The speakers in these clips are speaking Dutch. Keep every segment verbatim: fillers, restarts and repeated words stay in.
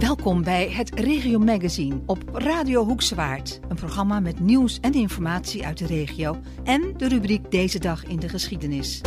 Welkom bij het Regio Magazine op Radio Hoekswaard. Een programma met nieuws en informatie uit de regio en de rubriek Deze Dag in de Geschiedenis.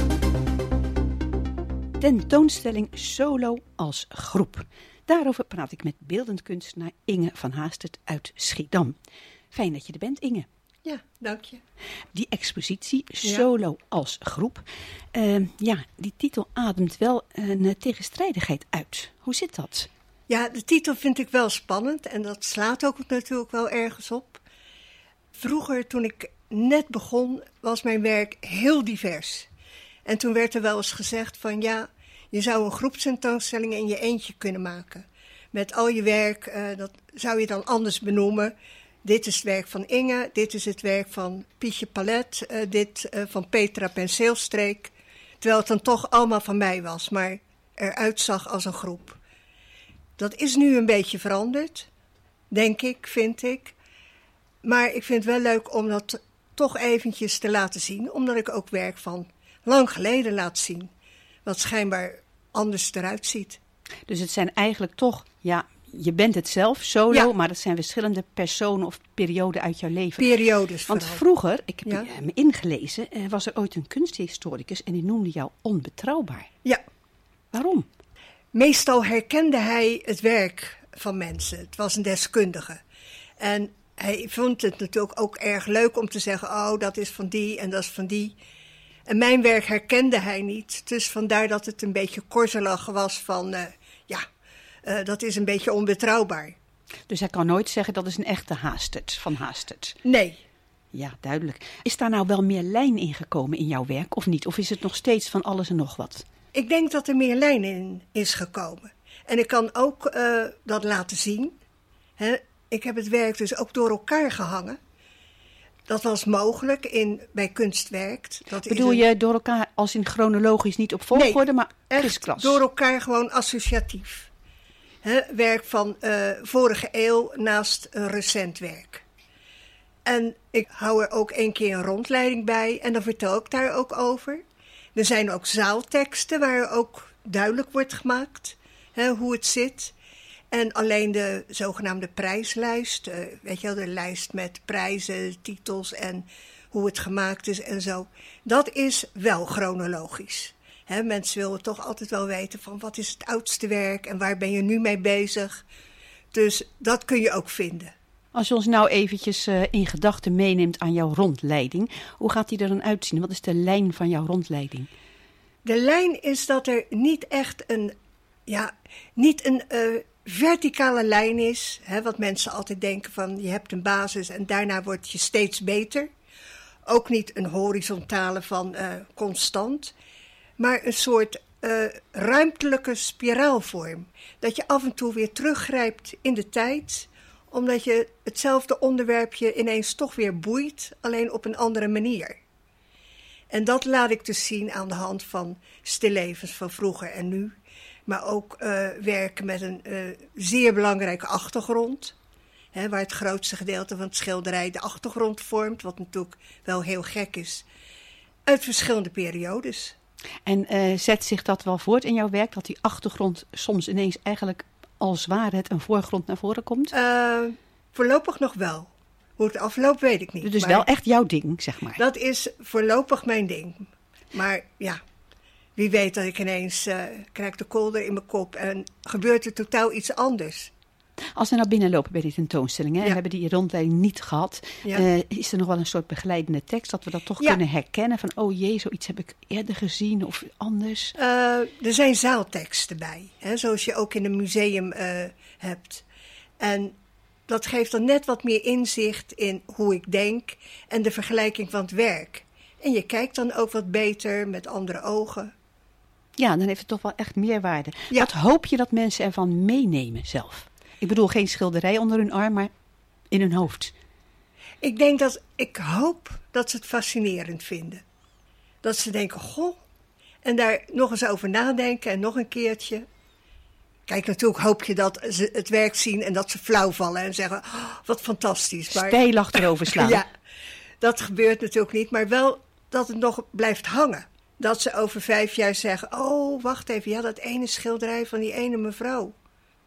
Tentoonstelling Solo als groep. Daarover praat ik met beeldend kunstenaar Inge van Haastert uit Schiedam. Fijn dat je er bent, Inge. Ja, dank je. Die expositie Solo ja. als groep. Uh, ja, die titel ademt wel een tegenstrijdigheid uit. Hoe zit dat? Ja, de titel vind ik wel spannend en dat slaat ook natuurlijk wel ergens op. Vroeger, toen ik net begon, was mijn werk heel divers. En toen werd er wel eens gezegd van ja, je zou een groepstentoonstelling in je eentje kunnen maken. Met al je werk, uh, dat zou je dan anders benoemen. Dit is het werk van Inge, dit is het werk van Pietje Palet, uh, dit uh, van Petra Penseelstreek. Terwijl het dan toch allemaal van mij was, maar eruit zag als een groep. Dat is nu een beetje veranderd, denk ik, vind ik. Maar ik vind het wel leuk om dat toch eventjes te laten zien, omdat ik ook werk van lang geleden laat zien, wat schijnbaar anders eruit ziet. Dus het zijn eigenlijk toch, ja, je bent het zelf, solo, ja. maar het zijn verschillende personen of perioden uit jouw leven. Periodes Want vooral. Vroeger, ik heb ja. me ingelezen, was er ooit een kunsthistoricus en die noemde jou onbetrouwbaar. Ja. Waarom? Meestal herkende hij het werk van mensen. Het was een deskundige. En hij vond het natuurlijk ook erg leuk om te zeggen, oh, dat is van die en dat is van die. En mijn werk herkende hij niet. Dus vandaar dat het een beetje korzelig was van, uh, ja, uh, dat is een beetje onbetrouwbaar. Dus hij kan nooit zeggen dat is een echte Haastert, van Haastert? Nee. Ja, duidelijk. Is daar nou wel meer lijn in gekomen in jouw werk of niet? Of is het nog steeds van alles en nog wat? Ik denk dat er meer lijn in is gekomen. En ik kan ook uh, dat laten zien. He, ik heb het werk dus ook door elkaar gehangen. Dat was mogelijk in, bij Kunstwerkt. Dat Bedoel is je een... door elkaar als in chronologisch, niet op volgorde, nee, maar echt krisklas? Door elkaar gewoon associatief. He, werk van uh, vorige eeuw naast een recent werk. En ik hou er ook één keer een rondleiding bij en dan vertel ik daar ook over. Er zijn ook zaalteksten waar ook duidelijk wordt gemaakt hè, hoe het zit. En alleen de zogenaamde prijslijst, uh, weet je wel, de lijst met prijzen, titels en hoe het gemaakt is en zo. Dat is wel chronologisch. Hè, mensen willen toch altijd wel weten van wat is het oudste werk en waar ben je nu mee bezig. Dus dat kun je ook vinden. Als je ons nou eventjes uh, in gedachten meeneemt aan jouw rondleiding, hoe gaat die er dan uitzien? Wat is de lijn van jouw rondleiding? De lijn is dat er niet echt een, ja, niet een uh, verticale lijn is. Hè, wat mensen altijd denken van je hebt een basis en daarna word je steeds beter. Ook niet een horizontale van uh, constant. Maar een soort uh, ruimtelijke spiraalvorm. Dat je af en toe weer teruggrijpt in de tijd, omdat je hetzelfde onderwerpje ineens toch weer boeit, alleen op een andere manier. En dat laat ik dus zien aan de hand van stillevens van vroeger en nu. Maar ook uh, werken met een uh, zeer belangrijke achtergrond. Hè, waar het grootste gedeelte van het schilderij de achtergrond vormt. Wat natuurlijk wel heel gek is. Uit verschillende periodes. En uh, zet zich dat wel voort in jouw werk? Dat die achtergrond soms ineens eigenlijk als ware het een voorgrond naar voren komt? Uh, voorlopig nog wel. Hoe het afloopt weet ik niet. Dus wel echt jouw ding, zeg maar. Dat is voorlopig mijn ding. Maar ja, wie weet dat ik ineens uh, krijg de kolder in mijn kop en gebeurt er totaal iets anders. Als we nou binnenlopen bij die tentoonstelling, hè, ja. we hebben die rondleiding niet gehad. Ja. Uh, is er nog wel een soort begeleidende tekst dat we dat toch ja. kunnen herkennen? Van oh jee, zoiets heb ik eerder gezien of anders. Uh, er zijn zaalteksten bij, hè, zoals je ook in een museum uh, hebt. En dat geeft dan net wat meer inzicht in hoe ik denk en de vergelijking van het werk. En je kijkt dan ook wat beter met andere ogen. Ja, dan heeft het toch wel echt meerwaarde. Ja. Wat hoop je dat mensen ervan meenemen zelf? Ik bedoel geen schilderij onder hun arm, maar in hun hoofd. Ik denk dat, ik hoop dat ze het fascinerend vinden. Dat ze denken, goh, en daar nog eens over nadenken en nog een keertje. Kijk, natuurlijk hoop je dat ze het werk zien en dat ze flauw vallen en zeggen, oh, wat fantastisch. Maar stijl achterover slaan. Ja, dat gebeurt natuurlijk niet, maar wel dat het nog blijft hangen. Dat ze over vijf jaar zeggen, oh, wacht even, ja, dat ene schilderij van die ene mevrouw.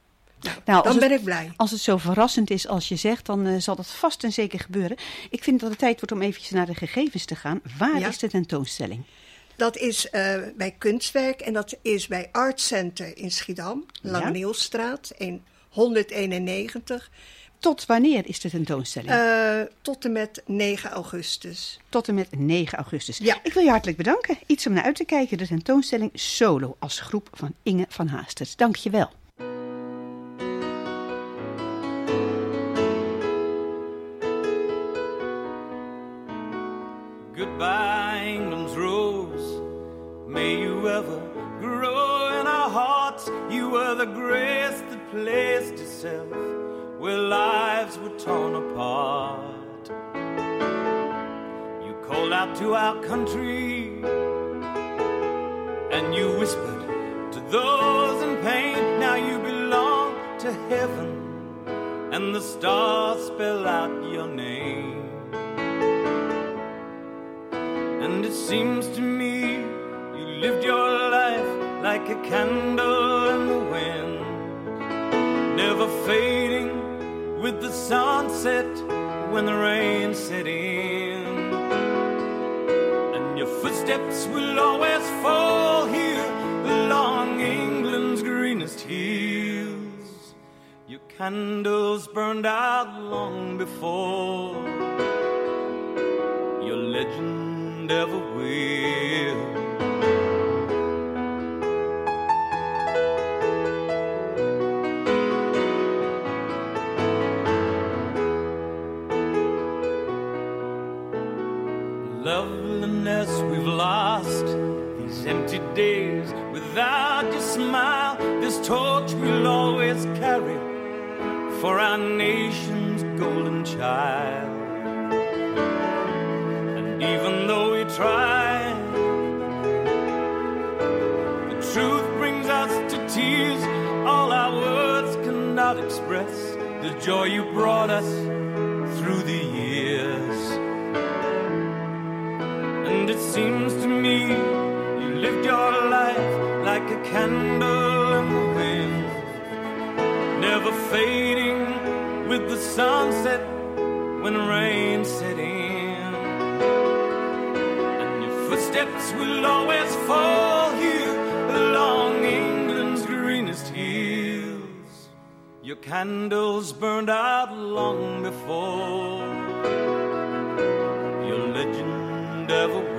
Nou, nou, dan ben het, ik blij. Als het zo verrassend is als je zegt, dan uh, zal dat vast en zeker gebeuren. Ik vind dat het tijd wordt om eventjes naar de gegevens te gaan. Waar ja. is de tentoonstelling? Dat is uh, bij Kunstwerk en dat is bij Art Center in Schiedam, Lange Nielsstraat honderdeenennegentig. Tot wanneer is de tentoonstelling? Uh, tot en met negen augustus. Tot en met negen augustus. Ja. Ik wil je hartelijk bedanken. Iets om naar uit te kijken. De tentoonstelling Solo als groep van Inge van Haastert. Dank je wel. Goodbye, England's rose. May you ever grow in our hearts. You were the grace that placed itself where lives were torn apart. You called out to our country and you whispered to those in pain. Now you belong to heaven and the stars spell out your name. And it seems to me you lived your life like a candle in the wind, never fading with the sunset when the rain set in. And your footsteps will always fall here along England's greenest hills. Your candles burned out long before your legend ever will. Loveliness we've lost, these empty days without your smile, this torch we'll always carry for our nation's golden child. And even though we try, the truth brings us to tears. All our words cannot express the joy you brought us through the years. And it seems to me you lived your life like a candle in the wind, never fading with the sunset when rain set in. And your footsteps will always fall here along England's greenest hills. Your candles burned out long before your legend ever will.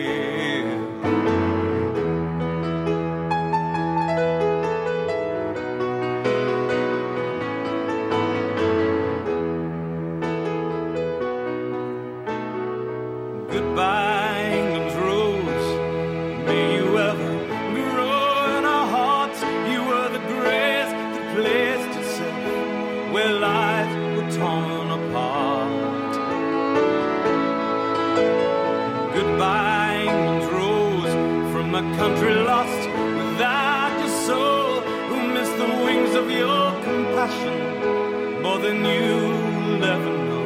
Goodbye, England's rose. May you ever grow in our hearts. You were the grace that placed itself where lives were torn apart. Goodbye, England's rose, from a country lost without your soul, who missed the wings of your compassion more than you'll ever know.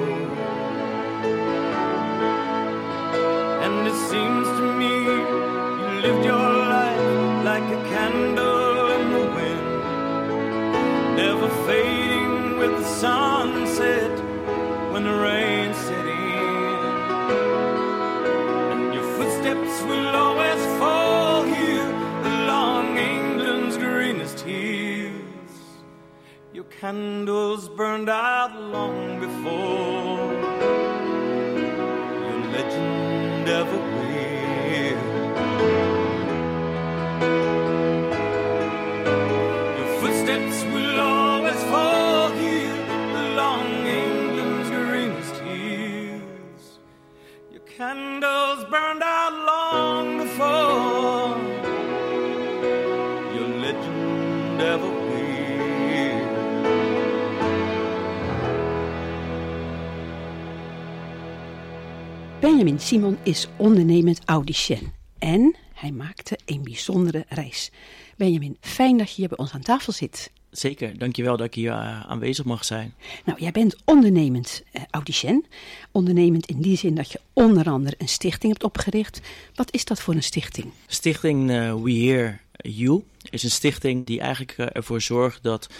And it seems to me you lived your life like a candle in the wind, never fading with the sunset when the rain set in. And your footsteps will always fall here along England's greenest hills. Your candles burned out long before your legend ever will. Your footsteps will always fall here along England's greenest hills. Your candles burned out long before your legend ever will. Benjamin Simon is ondernemend audicien en hij maakte een bijzondere reis. Benjamin, fijn dat je hier bij ons aan tafel zit. Zeker, dankjewel dat ik hier uh, aanwezig mag zijn. Nou, jij bent ondernemend uh, audicien. Ondernemend in die zin dat je onder andere een stichting hebt opgericht. Wat is dat voor een stichting? Stichting uh, We Hear You is een stichting die eigenlijk uh, ervoor zorgt dat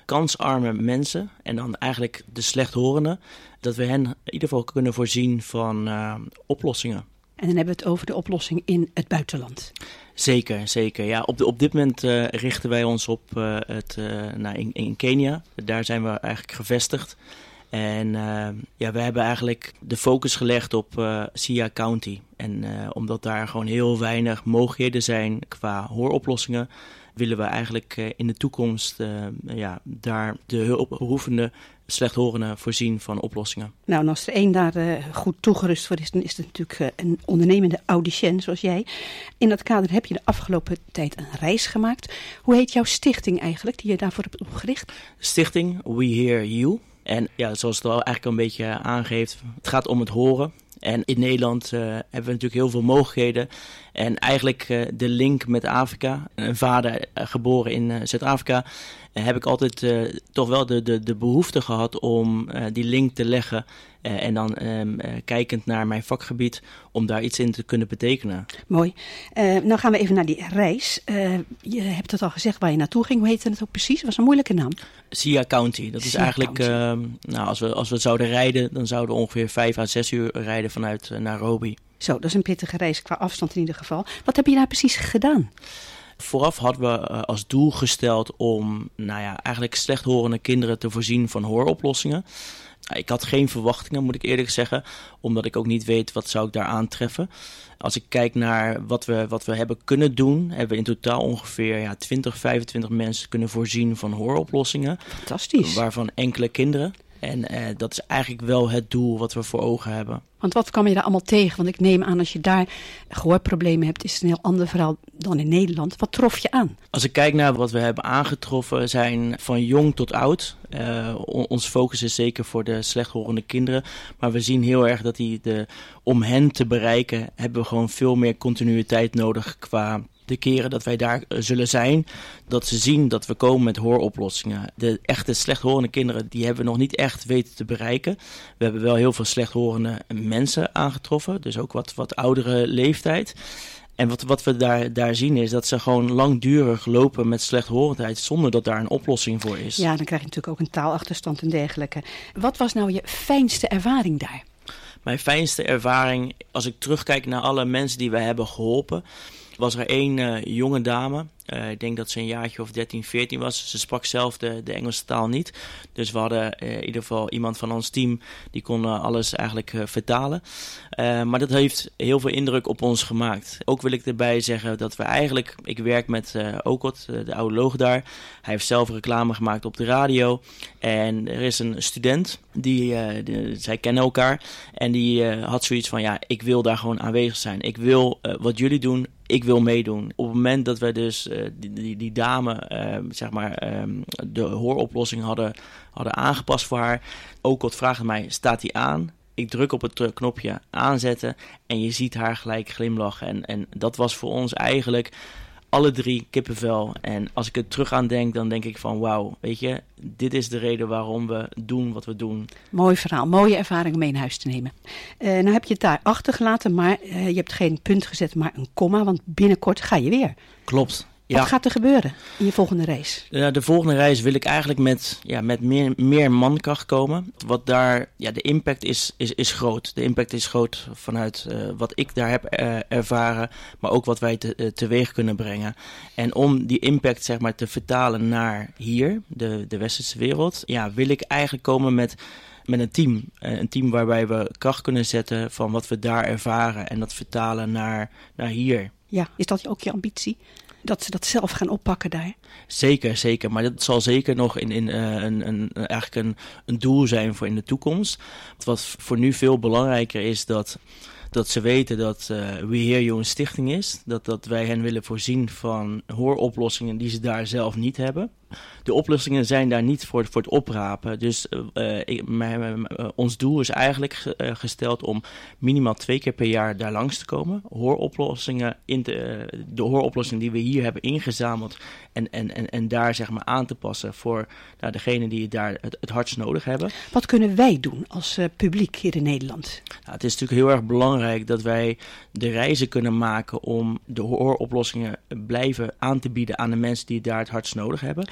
kansarme mensen en dan eigenlijk de slechthorenden, dat we hen in ieder geval kunnen voorzien van uh, oplossingen. En dan hebben we het over de oplossing in het buitenland. Zeker, zeker. Ja, op, de, op dit moment uh, richten wij ons op uh, het, uh, nou, in, in Kenia. Daar zijn we eigenlijk gevestigd. En uh, ja, we hebben eigenlijk de focus gelegd op uh, Siaya County. En uh, omdat daar gewoon heel weinig mogelijkheden zijn qua hooroplossingen, willen we eigenlijk uh, in de toekomst uh, ja, daar de hulpbehoevende slechthorenden voorzien van oplossingen. Nou, en als er één daar uh, goed toegerust voor is, dan is het natuurlijk uh, een ondernemende audicien zoals jij. In dat kader heb je de afgelopen tijd een reis gemaakt. Hoe heet jouw stichting eigenlijk, die je daarvoor hebt opgericht? Stichting We Hear You. En ja, zoals het al eigenlijk al een beetje aangeeft, het gaat om het horen. En in Nederland uh, hebben we natuurlijk heel veel mogelijkheden. En eigenlijk uh, de link met Afrika, een vader uh, geboren in uh, Zuid-Afrika, uh, heb ik altijd uh, toch wel de, de, de behoefte gehad om uh, die link te leggen. Uh, en dan um, uh, kijkend naar mijn vakgebied, om daar iets in te kunnen betekenen. Mooi. Uh, nou gaan we even naar die reis. Uh, je hebt het al gezegd waar je naartoe ging. Hoe heette het ook precies? Dat was een moeilijke naam. Siaya County. Dat is Siaya eigenlijk, uh, nou, als we, als we zouden rijden, dan zouden we ongeveer vijf à zes uur rijden vanuit uh, Nairobi. Zo, dat is een pittige reis qua afstand in ieder geval. Wat heb je daar precies gedaan? Vooraf hadden we uh, als doel gesteld om, nou ja, eigenlijk slechthorende kinderen te voorzien van hooroplossingen. Ik had geen verwachtingen, moet ik eerlijk zeggen, omdat ik ook niet weet wat zou ik daar aantreffen. Als ik kijk naar wat we, wat we hebben kunnen doen, hebben we in totaal ongeveer ja, twintig, vijfentwintig mensen kunnen voorzien van hooroplossingen. Fantastisch. Waarvan enkele kinderen. En uh, dat is eigenlijk wel het doel wat we voor ogen hebben. Want wat kwam je daar allemaal tegen? Want ik neem aan, als je daar gehoorproblemen hebt, is het een heel ander verhaal dan in Nederland. Wat trof je aan? Als ik kijk naar wat we hebben aangetroffen, zijn van jong tot oud. Uh, on, ons focus is zeker voor de slechthorende kinderen. Maar we zien heel erg dat die de, om hen te bereiken, hebben we gewoon veel meer continuïteit nodig qua de keren dat wij daar zullen zijn, dat ze zien dat we komen met hooroplossingen. De echte slechthorende kinderen, die hebben we nog niet echt weten te bereiken. We hebben wel heel veel slechthorende mensen aangetroffen, dus ook wat, wat oudere leeftijd. En wat, wat we daar, daar zien is dat ze gewoon langdurig lopen met slechthorendheid zonder dat daar een oplossing voor is. Ja, dan krijg je natuurlijk ook een taalachterstand en dergelijke. Wat was nou je fijnste ervaring daar? Mijn fijnste ervaring, als ik terugkijk naar alle mensen die we hebben geholpen, was er één uh, jonge dame. Uh, ik denk dat ze een jaartje of dertien, veertien was. Ze sprak zelf de, de Engelse taal niet. Dus we hadden uh, in ieder geval iemand van ons team die kon uh, alles eigenlijk uh, vertalen. Uh, maar dat heeft heel veel indruk op ons gemaakt. Ook wil ik erbij zeggen dat we eigenlijk, ik werk met uh, Okot, uh, de audioloog daar. Hij heeft zelf reclame gemaakt op de radio. En er is een student, die, uh, die, zij kennen elkaar. En die uh, had zoiets van, ja, ik wil daar gewoon aanwezig zijn. Ik wil uh, wat jullie doen, ik wil meedoen. Op het moment dat we dus uh, die, die, die dame, uh, zeg maar, um, de hooroplossing hadden, hadden aangepast voor haar. Okot vraagt mij, staat die aan? Ik druk op het knopje aanzetten en je ziet haar gelijk glimlachen. En, en dat was voor ons eigenlijk alle drie kippenvel. En als ik het terug aan denk, dan denk ik van wauw, weet je, dit is de reden waarom we doen wat we doen. Mooi verhaal, mooie ervaring om mee naar huis te nemen. Uh, nou heb je het daar achtergelaten, maar uh, je hebt geen punt gezet, maar een komma, want binnenkort ga je weer. Klopt. Wat ja. gaat er gebeuren in je volgende reis? Ja, de volgende reis wil ik eigenlijk met, ja, met meer, meer mankracht komen. Wat daar, ja, de impact is, is, is groot. De impact is groot vanuit uh, wat ik daar heb uh, ervaren, maar ook wat wij te, uh, teweeg kunnen brengen. En om die impact, zeg maar, te vertalen naar hier, de, de westerse wereld, ja, wil ik eigenlijk komen met met een team. Een team waarbij we kracht kunnen zetten van wat we daar ervaren en dat vertalen naar, naar hier. Ja, is dat ook je ambitie? Dat ze dat zelf gaan oppakken daar? Zeker, zeker. Maar dat zal zeker nog in, in, uh, een, een, eigenlijk een, een doel zijn voor in de toekomst. Wat voor nu veel belangrijker is dat, dat ze weten dat uh, We Hear You een stichting is. Dat, dat wij hen willen voorzien van hooroplossingen die ze daar zelf niet hebben. De oplossingen zijn daar niet voor, voor het oprapen. Dus uh, ik, mijn, mijn, uh, ons doel is eigenlijk ge, uh, gesteld om minimaal twee keer per jaar daar langs te komen. Hooroplossingen, in de, uh, de hooroplossingen die we hier hebben ingezameld en, en, en, en daar zeg maar aan te passen voor nou, degenen die daar het, het hardst nodig hebben. Wat kunnen wij doen als uh, publiek hier in Nederland? Nou, het is natuurlijk heel erg belangrijk dat wij de reizen kunnen maken om de hooroplossingen blijven aan te bieden aan de mensen die daar het hardst nodig hebben.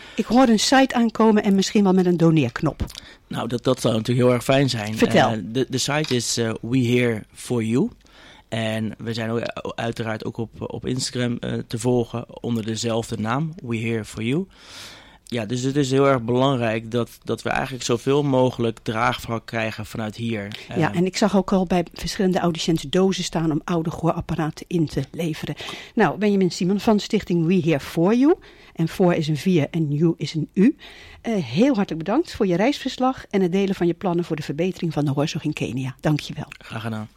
Ik hoor een site aankomen en misschien wel met een doneerknop. Nou, dat, dat zou natuurlijk heel erg fijn zijn. Vertel. Uh, de, de site is uh, We Here For You. En we zijn ook, uiteraard ook op, op Instagram uh, te volgen onder dezelfde naam, We Here For You. Ja, dus het is heel erg belangrijk dat, dat we eigenlijk zoveel mogelijk draagvlak krijgen vanuit hier. Ja, en ik zag ook al bij verschillende audiciënten dozen staan om oude gehoorapparaten in te leveren. Nou, Benjamin Simon van stichting We Here For You. En voor is een vier en you is een u. Uh, heel hartelijk bedankt voor je reisverslag en het delen van je plannen voor de verbetering van de hoorzorg in Kenia. Dank je wel. Graag gedaan.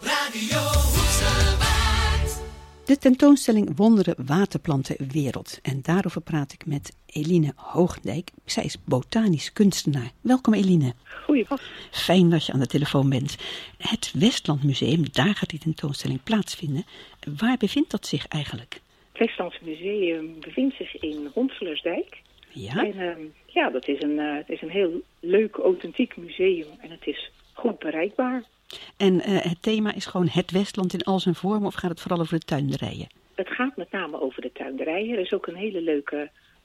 De tentoonstelling Wonderen Waterplantenwereld. En daarover praat ik met Eline Hoogdijk. Zij is botanisch kunstenaar. Welkom Eline. Goeiedag. Fijn dat je aan de telefoon bent. Het Westland Museum, daar gaat die tentoonstelling plaatsvinden. Waar bevindt dat zich eigenlijk? Het Westlands Museum bevindt zich in Honselersdijk. Ja? En uh, ja, dat is een, uh, het is een heel leuk, authentiek museum. En het is goed bereikbaar. En uh, het thema is gewoon het Westland in al zijn vormen, of gaat het vooral over de tuinderijen? Het gaat met name over de tuinderijen. Er is ook een hele leuke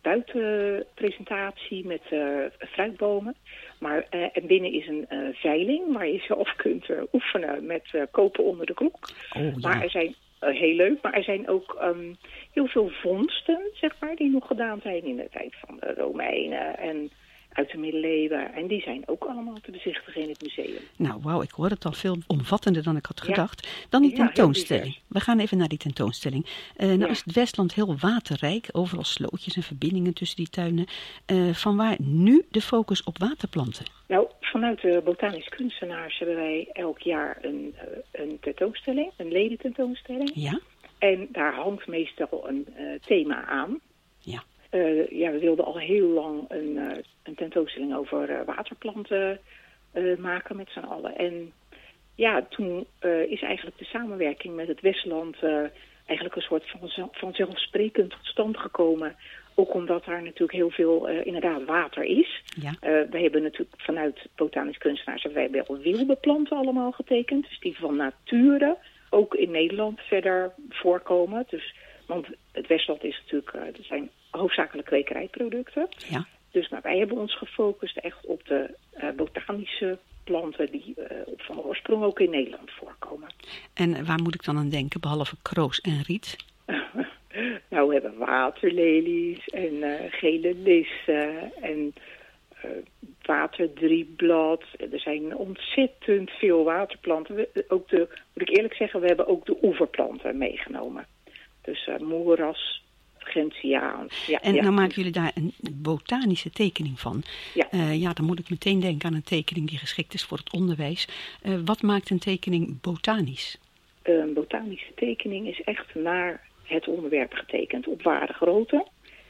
buitenpresentatie met uh, fruitbomen. Maar uh, en binnen is een uh, veiling waar je zelf kunt uh, oefenen met uh, kopen onder de klok. Oh, ja. Maar er zijn uh, heel leuk, maar er zijn ook um, heel veel vondsten, zeg maar, die nog gedaan zijn in de tijd van de Romeinen en uit de middeleeuwen. En die zijn ook allemaal te bezichtigen in het museum. Nou, wauw, ik hoor het al veel omvattender dan ik had gedacht. Ja. Dan die Ja, tentoonstelling. We gaan even naar die tentoonstelling. Uh, nou Ja. is het Westland heel waterrijk. Overal slootjes en verbindingen tussen die tuinen. Uh, vanwaar nu de focus op waterplanten? Nou, vanuit de botanische kunstenaars hebben wij elk jaar een, uh, een tentoonstelling, een ledententoonstelling. Ja? En daar hangt meestal een uh, thema aan. Ja. Uh, ja, we wilden al heel lang een, uh, een tentoonstelling over uh, waterplanten uh, maken met z'n allen. En ja, toen uh, is eigenlijk de samenwerking met het Westland uh, eigenlijk een soort van vanzelfsprekend tot stand gekomen. Ook omdat daar natuurlijk heel veel uh, inderdaad water is. Ja. Uh, we hebben natuurlijk vanuit botanisch kunstenaars hebben wij wel wilde planten allemaal getekend. Dus die van nature ook in Nederland verder voorkomen. Dus, want het Westland is natuurlijk, uh, er zijn hoofdzakelijk kwekerijproducten. Ja. Dus maar wij hebben ons gefocust echt op de uh, botanische planten die uh, van oorsprong ook in Nederland voorkomen. En waar moet ik dan aan denken, behalve kroos en riet? Nou, we hebben waterlelies en uh, gele lissen en uh, waterdrieblad. Er zijn ontzettend veel waterplanten. We, ook de, moet ik eerlijk zeggen, we hebben ook de oeverplanten meegenomen. Dus uh, moeras, gentiaans. Ja, en ja. nou maken jullie daar een botanische tekening van. Ja. Uh, ja, dan moet ik meteen denken aan een tekening die geschikt is voor het onderwijs. Uh, wat maakt een tekening botanisch? Een botanische tekening is echt naar het onderwerp getekend op ware grootte.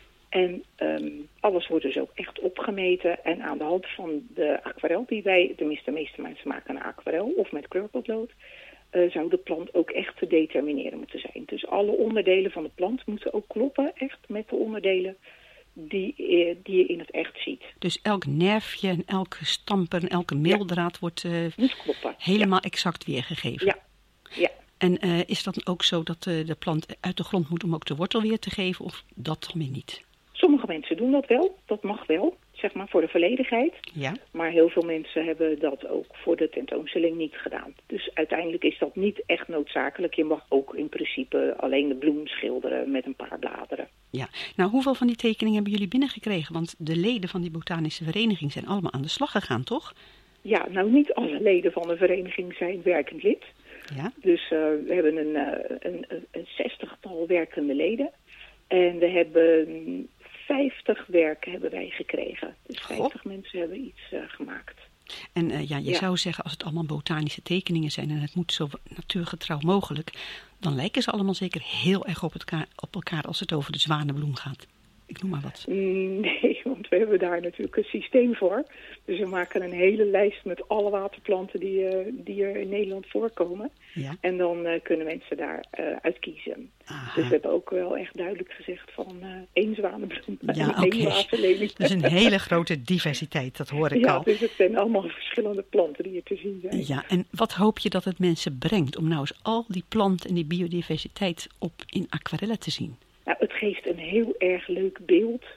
En um, alles wordt dus ook echt opgemeten. En aan de hand van de aquarel die wij, tenminste de meeste mensen maken een aquarel of met kleurpotlood, uh, zou de plant ook echt te determineren moeten zijn. Dus alle onderdelen van de plant moeten ook kloppen, echt met de onderdelen die, uh, die je in het echt ziet. Dus elk nerfje en elke stamper en elke meeldraad ja. wordt uh, moet kloppen. helemaal ja. exact weergegeven. Ja, ja. En uh, is dat ook zo dat uh, de plant uit de grond moet om ook de wortel weer te geven, of dat dan weer niet? Sommige mensen doen dat wel, dat mag wel, zeg maar voor de volledigheid. Ja. Maar heel veel mensen hebben dat ook voor de tentoonstelling niet gedaan. Dus uiteindelijk is dat niet echt noodzakelijk. Je mag ook in principe alleen de bloem schilderen met een paar bladeren. Ja, nou hoeveel van die tekeningen hebben jullie binnengekregen? Want de leden van die botanische vereniging zijn allemaal aan de slag gegaan, toch? Ja, nou niet alle leden van de vereniging zijn werkend lid. Ja. Dus uh, we hebben een, uh, een, een zestigtal werkende leden. En we hebben vijftig werken hebben wij gekregen. Dus vijftig Goh. mensen hebben iets uh, gemaakt. En uh, ja, je ja. zou zeggen, als het allemaal botanische tekeningen zijn en het moet zo natuurgetrouw mogelijk, dan lijken ze allemaal zeker heel erg op, het ka- op elkaar als het over de zwanenbloem gaat. Ik noem maar wat. Nee, want we hebben daar natuurlijk een systeem voor. Dus we maken een hele lijst met alle waterplanten die, uh, die er in Nederland voorkomen. Ja. En dan uh, kunnen mensen daar uh, uit kiezen. Aha. Dus we hebben ook wel echt duidelijk gezegd van uh, één zwanenbloem ja, en één waterlelie. Dat is een hele grote diversiteit, dat hoor ik ja, al. Ja, dus het zijn allemaal verschillende planten die er te zien zijn. Ja, en wat hoop je dat het mensen brengt om nou eens al die planten en die biodiversiteit op in aquarellen te zien? Nou, het geeft een heel erg leuk beeld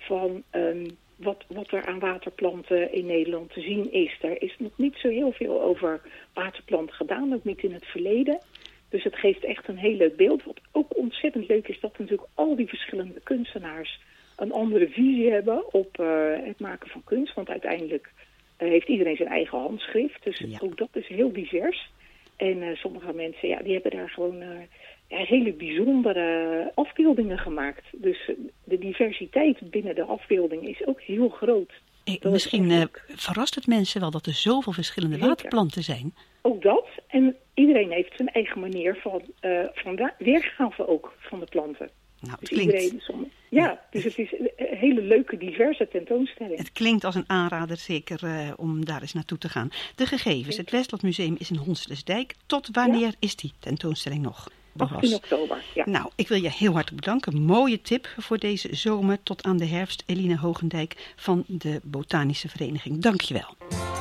van um, wat, wat er aan waterplanten in Nederland te zien is. Er is nog niet zo heel veel over waterplanten gedaan, ook niet in het verleden. Dus het geeft echt een heel leuk beeld. Wat ook ontzettend leuk is, dat natuurlijk al die verschillende kunstenaars een andere visie hebben op uh, het maken van kunst. Want uiteindelijk uh, heeft iedereen zijn eigen handschrift. Dus ja. Ook dat is heel divers. En uh, sommige mensen, ja, die hebben daar gewoon uh, ja, hele bijzondere afbeeldingen gemaakt. Dus uh, de diversiteit binnen de afbeelding is ook heel groot. Eh, misschien uh, verrast het mensen wel dat er zoveel verschillende Zeker. waterplanten zijn. Ook dat. En iedereen heeft zijn eigen manier van, uh, van wa- weergave ook van de planten. Nou, het dus klinkt... iedereen som... Ja, dus het is een hele leuke, diverse tentoonstelling. Het klinkt als een aanrader zeker uh, om daar eens naartoe te gaan. De gegevens. Het Westlandmuseum is in Honselersdijk. Tot wanneer ja. is die tentoonstelling nog? achttien oktober, ja. Nou, ik wil je heel hartelijk bedanken. Mooie tip voor deze zomer tot aan de herfst. Eline Hoogendijk van de Botanische Vereniging. Dank je wel.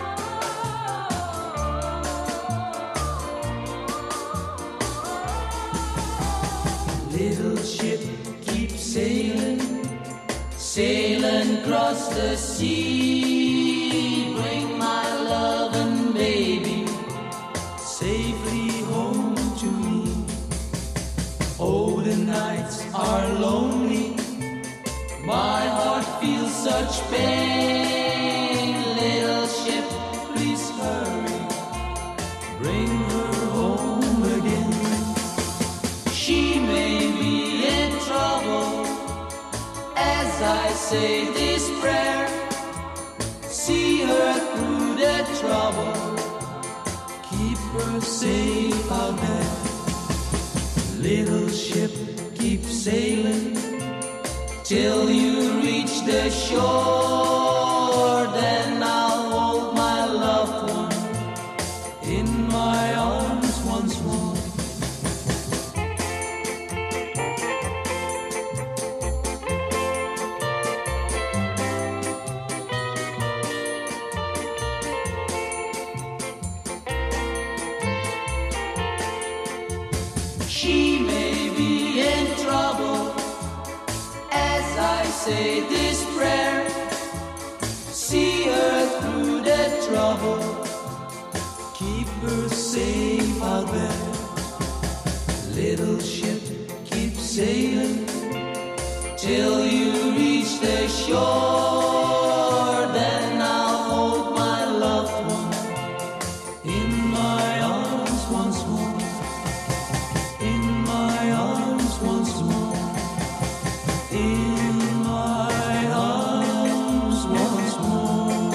Little ship keeps sailing, sailing across the sea. Bring my love and baby safely home to me. Oh, the nights are lonely, my heart feels such pain. Little ship, please hurry, bring her home again. She may be in trouble as I say this prayer. See her through the trouble, keep her safe out there. Little ship, keep sailing till you reach the shore. Then I'll hold my loved one in my arms once more. She may be in trouble as I say this prayer. See her through the trouble, keep her safe out there. Little ship, keep sailing till you reach the shore. Then I'll hold my loved one in my arms once more. In my arms once more. In my arms once more.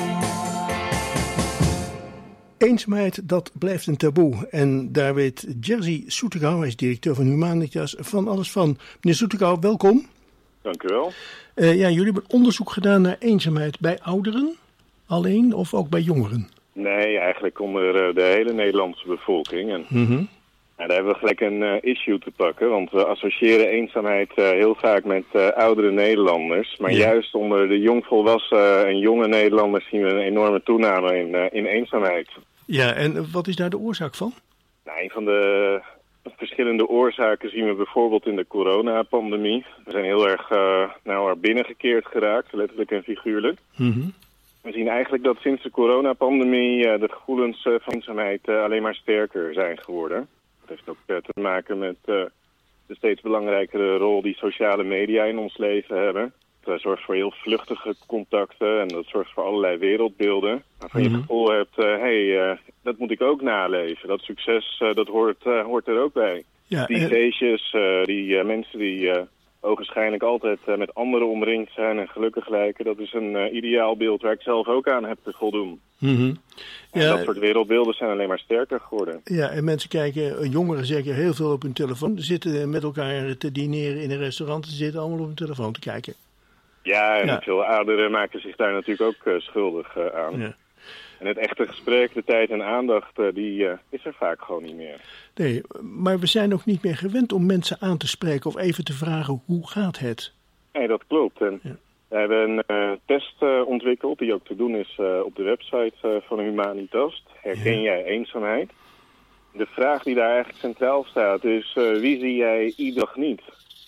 Eenzaamheid, dat blijft een taboe. En daar weet Jerzy Soetegouw, hij is directeur van Humanitas, van alles van. Meneer Soetegouw, welkom. Dank u wel. Uh, ja, jullie hebben onderzoek gedaan naar eenzaamheid bij ouderen alleen of ook bij jongeren? Nee, eigenlijk onder uh, de hele Nederlandse bevolking. En Mm-hmm. nou, daar hebben we gelijk een uh, issue te pakken, want we associëren eenzaamheid uh, heel vaak met uh, oudere Nederlanders. Maar Ja. juist onder de jongvolwassen en jonge Nederlanders zien we een enorme toename in, uh, in eenzaamheid. Ja, en wat is daar de oorzaak van? Nou, een van de verschillende oorzaken zien we bijvoorbeeld in de coronapandemie. We zijn heel erg uh, nou, er binnengekeerd geraakt, letterlijk en figuurlijk. Mm-hmm. We zien eigenlijk dat sinds de coronapandemie uh, de gevoelens uh, van eenzaamheid uh, alleen maar sterker zijn geworden. Dat heeft ook uh, te maken met uh, de steeds belangrijkere rol die sociale media in ons leven hebben. Dat zorgt voor heel vluchtige contacten en dat zorgt voor allerlei wereldbeelden. Waarvan je het gevoel hebt, hé, uh, hey, uh, dat moet ik ook naleven. Dat succes, uh, dat hoort, uh, hoort er ook bij. Ja, die en... feestjes, uh, die uh, mensen die uh, ogenschijnlijk altijd uh, met anderen omringd zijn en gelukkig lijken. Dat is een uh, ideaal beeld waar ik zelf ook aan heb te voldoen. Mm-hmm. En Ja, dat soort wereldbeelden zijn alleen maar sterker geworden. ja, en mensen kijken, jongeren zeker heel veel op hun telefoon. Ze zitten met elkaar te dineren in een restaurant. Ze zitten allemaal op hun telefoon te kijken. Ja, en Ja. veel ouderen maken zich daar natuurlijk ook uh, schuldig uh, aan. Ja. En het echte gesprek, de tijd en aandacht, uh, die uh, is er vaak gewoon niet meer. Nee, maar we zijn ook niet meer gewend om mensen aan te spreken of even te vragen hoe gaat het. Nee, dat klopt. En Ja. we hebben een uh, test uh, ontwikkeld die ook te doen is uh, op de website uh, van Humanitas. Herken Ja. jij eenzaamheid? De vraag die daar eigenlijk centraal staat is, uh, wie zie jij iedere dag niet?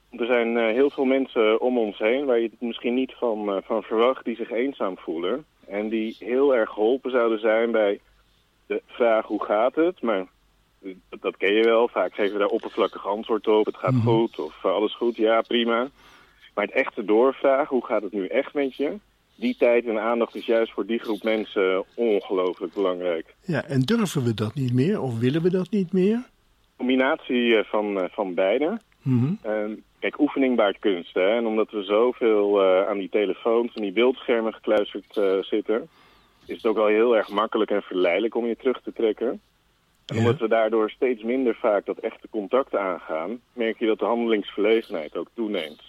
Er zijn uh, heel veel mensen om ons heen waar je het misschien niet van, uh, van verwacht, die zich eenzaam voelen. En die heel erg geholpen zouden zijn bij de vraag hoe gaat het. Maar dat, dat ken je wel, vaak geven we daar oppervlakkig antwoord op. Het gaat mm-hmm. goed of uh, alles goed, ja prima. Maar het echte doorvragen, hoe gaat het nu echt met je? Die tijd en aandacht is juist voor die groep mensen ongelooflijk belangrijk. Ja, en durven we dat niet meer of willen we dat niet meer? Combinatie van, van beide. Mm-hmm. Uh, kijk, oefening baart kunst. Hè? En omdat we zoveel uh, aan die telefoons en die beeldschermen gekluisterd uh, zitten, is het ook wel heel erg makkelijk en verleidelijk om je terug te trekken. En ja. omdat we daardoor steeds minder vaak dat echte contact aangaan, merk je dat de handelingsverlegenheid ook toeneemt.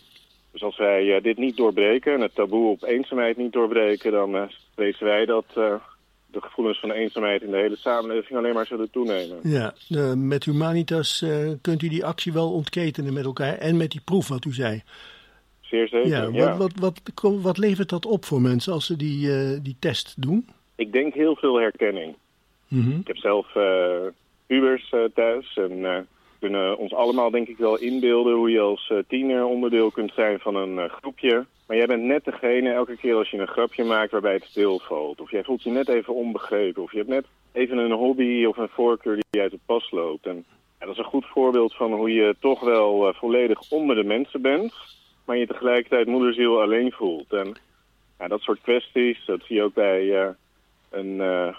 Dus als wij uh, dit niet doorbreken en het taboe op eenzaamheid niet doorbreken, dan uh, vrezen wij dat uh, de gevoelens van eenzaamheid in de hele samenleving alleen maar zullen toenemen. Ja, uh, met Humanitas uh, kunt u die actie wel ontketenen met elkaar en met die proef wat u zei. Zeer zeker, ja. ja. Wat, wat, wat, wat levert dat op voor mensen als ze die, uh, die test doen? Ik denk heel veel herkenning. Mm-hmm. Ik heb zelf uh, pubers uh, thuis en uh, we kunnen ons allemaal denk ik wel inbeelden hoe je als uh, tiener onderdeel kunt zijn van een uh, groepje. Maar jij bent net degene elke keer als je een grapje maakt waarbij het stilvalt. Of jij voelt je net even onbegrepen. Of je hebt net even een hobby of een voorkeur die uit het pas loopt. En ja, dat is een goed voorbeeld van hoe je toch wel uh, volledig onder de mensen bent. Maar je tegelijkertijd moederziel alleen voelt. En ja, dat soort kwesties, dat zie je ook bij uh, een uh,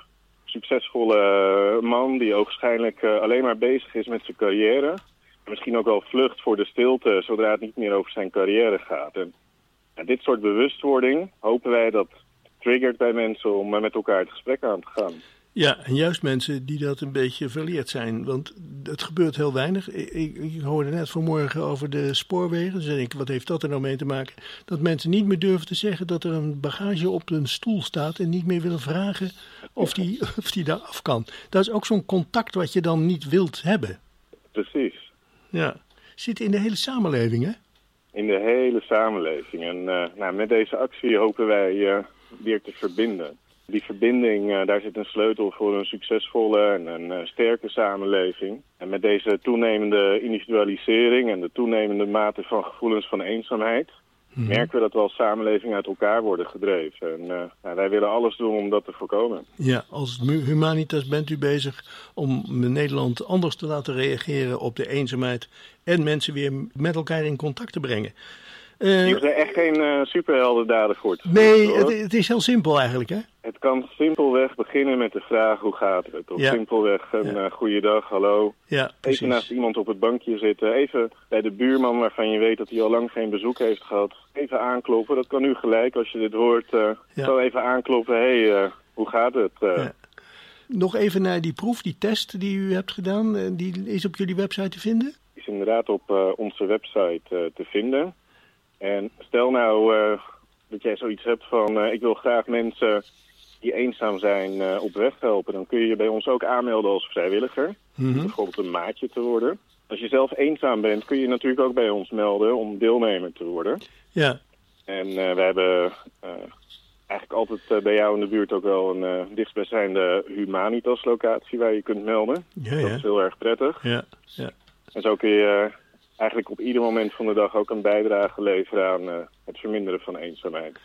succesvolle man die ogenschijnlijk uh, alleen maar bezig is met zijn carrière. Misschien ook wel vlucht voor de stilte zodra het niet meer over zijn carrière gaat. En ja, dit soort bewustwording hopen wij dat triggert bij mensen om uh, met elkaar het gesprek aan te gaan. Ja, en juist mensen die dat een beetje verleerd zijn. Want het gebeurt heel weinig. Ik, ik, ik hoorde net vanmorgen over de spoorwegen. Dus denk ik, wat heeft dat er nou mee te maken? Dat mensen niet meer durven te zeggen dat er een bagage op een stoel staat en niet meer willen vragen of die, of die daar af kan. Dat is ook zo'n contact wat je dan niet wilt hebben. Precies. Ja. Zit in de hele samenleving, hè? In de hele samenleving. En uh, nou, met deze actie hopen wij uh, weer te verbinden. Die verbinding, uh, daar zit een sleutel voor een succesvolle en een uh, sterke samenleving. En met deze toenemende individualisering en de toenemende mate van gevoelens van eenzaamheid, mm-hmm. merken we dat we als samenleving uit elkaar worden gedreven. En uh, nou, wij willen alles doen om dat te voorkomen. Ja, als Humanitas bent u bezig om Nederland anders te laten reageren op de eenzaamheid en mensen weer met elkaar in contact te brengen. Uh, Hier zijn echt geen uh, superheldendaden voor te Nee, het, het is heel simpel eigenlijk, hè? Het kan simpelweg beginnen met de vraag hoe gaat het? Of ja. simpelweg een ja. uh, goeiedag, hallo. Ja, even naast iemand op het bankje zitten. Even bij de buurman waarvan je weet dat hij al lang geen bezoek heeft gehad. Even aankloppen. Dat kan nu gelijk als je dit hoort. Uh, ja. Zo even aankloppen. Hé, hey, uh, hoe gaat het? Uh, ja. Nog even naar die proef, die test die u hebt gedaan. Uh, die is op jullie website te vinden? Die is inderdaad op uh, onze website uh, te vinden. En stel nou uh, dat jij zoiets hebt van uh, ik wil graag mensen die eenzaam zijn uh, op weg helpen. Dan kun je je bij ons ook aanmelden als vrijwilliger. Mm-hmm. Bijvoorbeeld een maatje te worden. Als je zelf eenzaam bent kun je natuurlijk ook bij ons melden om deelnemer te worden. Ja. En uh, we hebben uh, eigenlijk altijd uh, bij jou in de buurt ook wel een uh, dichtstbijzijnde Humanitas locatie waar je kunt melden. Ja, ja. Dat is heel erg prettig. Ja, ja. En zo kun je uh, eigenlijk op ieder moment van de dag ook een bijdrage leveren aan uh, het verminderen van eenzaamheid.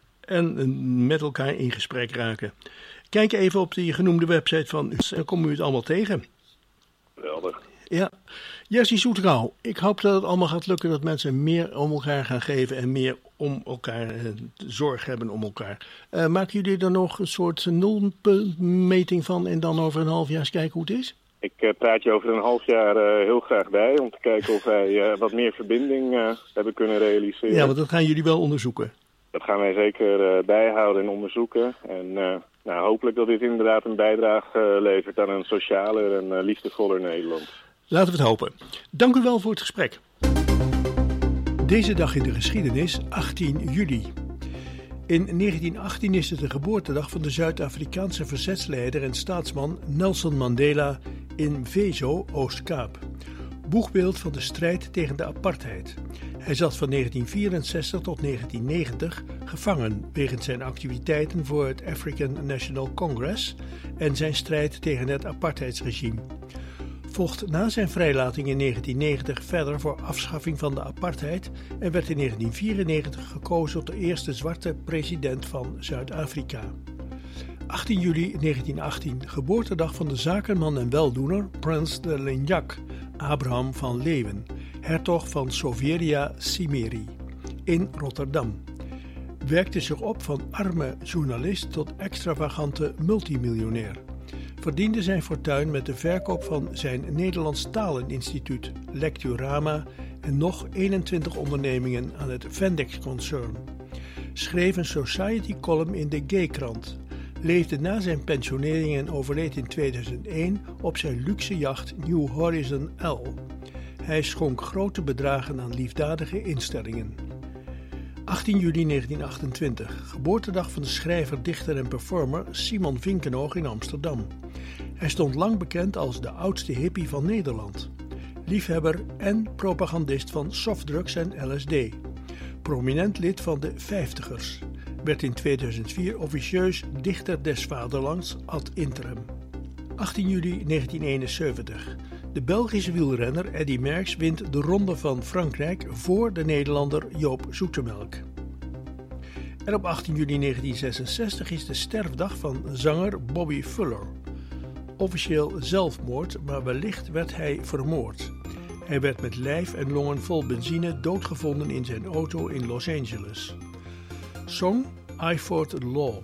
En uh, met elkaar in gesprek raken. Kijk even op die genoemde website van u, dan komen u het allemaal tegen. Geweldig. Ja. Jerzy Soetergouw, ik hoop dat het allemaal gaat lukken, dat mensen meer om elkaar gaan geven en meer om elkaar uh, zorg hebben om elkaar. Uh, maken jullie er nog een soort nulmeting van en dan over een half jaar eens kijken hoe het is? Ik uh, praat je over een half jaar uh, heel graag bij om te kijken of wij uh, wat meer verbinding uh, hebben kunnen realiseren. Ja, want dat gaan jullie wel onderzoeken. Dat gaan wij zeker uh, bijhouden en onderzoeken. En uh, nou, hopelijk dat dit inderdaad een bijdrage uh, levert aan een socialer en uh, liefdevoller Nederland. Laten we het hopen. Dank u wel voor het gesprek. Deze dag in de geschiedenis, achttien juli. In negentien achttien is het de geboortedag van de Zuid-Afrikaanse verzetsleider en staatsman Nelson Mandela in Vezo, Oost-Kaap. Boegbeeld van de strijd tegen de apartheid. Hij zat van negentien vierenzestig tot negentien negentig gevangen wegens zijn activiteiten voor het African National Congress en zijn strijd tegen het apartheidsregime. vocht na zijn vrijlating in negentien negentig verder voor afschaffing van de apartheid en werd in negentien vierennegentig gekozen tot de eerste zwarte president van Zuid-Afrika. achttien juli negentien achttien, geboortedag van de zakenman en weldoener Prins de Lignac, Abraham van Leeuwen, hertog van Soveria-Simeri, in Rotterdam. Werkte zich op van arme journalist tot extravagante multimiljonair. Verdiende zijn fortuin met de verkoop van zijn Nederlands Taleninstituut, Lecturama en nog eenentwintig ondernemingen aan het Vendex-concern. Schreef een society column in de Gay-krant. Leefde na zijn pensionering en overleed in tweeduizend één op zijn luxe jacht New Horizon L. Hij schonk grote bedragen aan liefdadige instellingen. achttien juli negentien achtentwintig, geboortedag van de schrijver, dichter en performer Simon Vinkenoog in Amsterdam. Hij stond lang bekend als de oudste hippie van Nederland. Liefhebber en propagandist van softdrugs en L S D. Prominent lid van de Vijftigers. Werd in tweeduizend vier officieus dichter des vaderlands ad interim. achttien juli negentien eenenzeventig. De Belgische wielrenner Eddy Merckx wint de Ronde van Frankrijk voor de Nederlander Joop Zoetemelk. En op achttien juli negentien zesenzestig is de sterfdag van zanger Bobby Fuller. Officieel zelfmoord, maar wellicht werd hij vermoord. Hij werd met lijf en longen vol benzine doodgevonden in zijn auto in Los Angeles. Song I Fought the Law.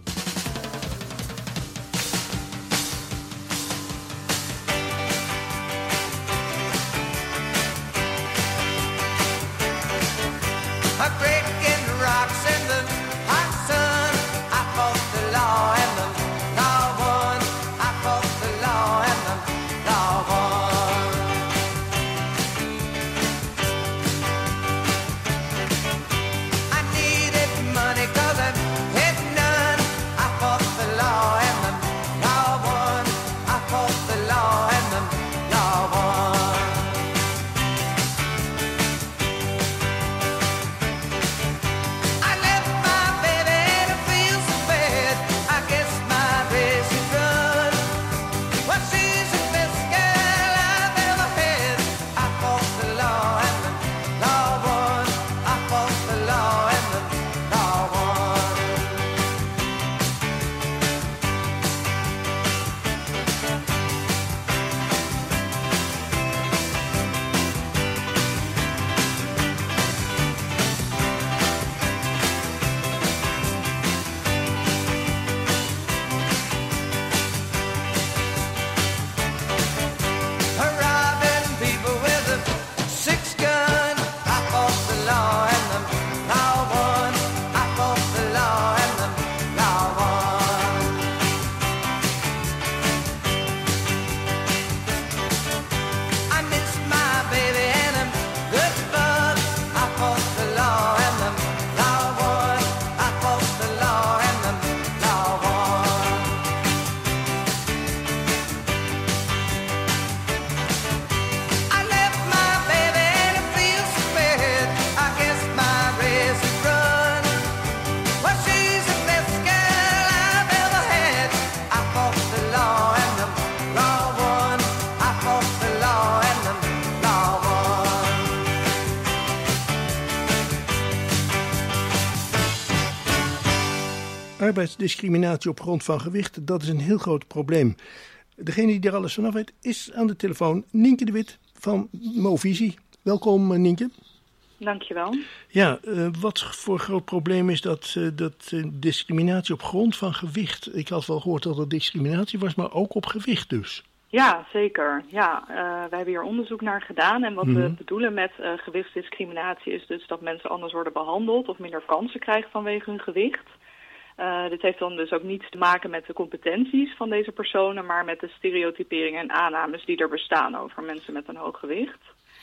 Arbeidsdiscriminatie op grond van gewicht, dat is een heel groot probleem. Degene die er alles vanaf weet is aan de telefoon Nienke de Wit van Movisie. Welkom Nienke. Dankjewel. Ja, uh, wat voor groot probleem is dat, uh, dat uh, discriminatie op grond van gewicht? Ik had wel gehoord dat er discriminatie was, maar ook op gewicht dus. Ja, zeker. Ja, uh, wij hebben hier onderzoek naar gedaan. En wat mm-hmm. we bedoelen met uh, gewichtsdiscriminatie is dus dat mensen anders worden behandeld of minder kansen krijgen vanwege hun gewicht. Uh, dit heeft dan dus ook niets te maken met de competenties van deze personen, maar met de stereotyperingen en aannames die er bestaan over mensen met een hoog gewicht.